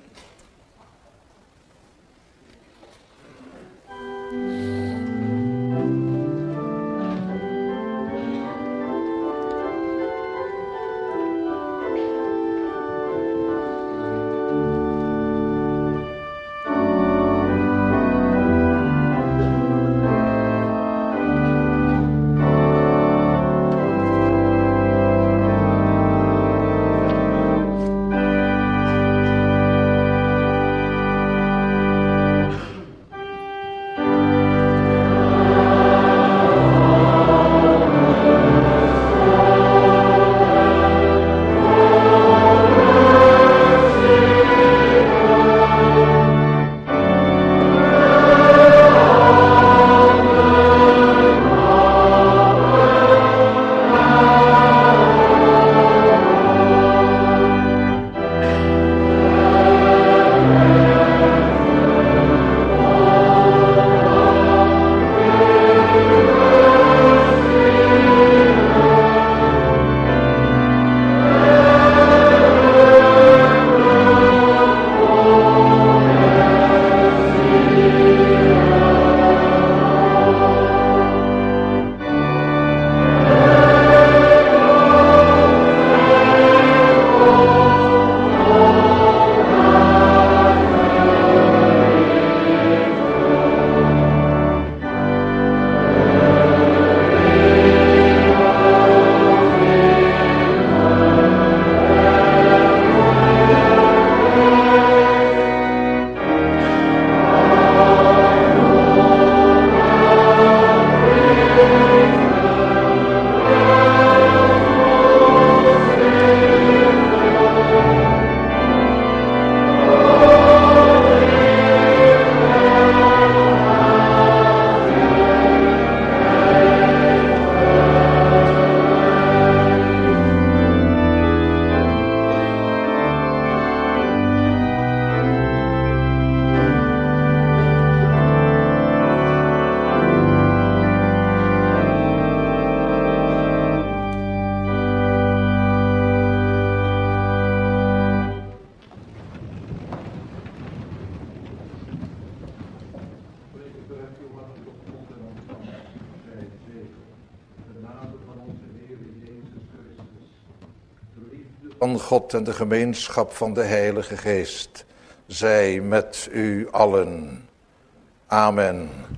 van God en de gemeenschap van de Heilige Geest zij met u allen. Amen.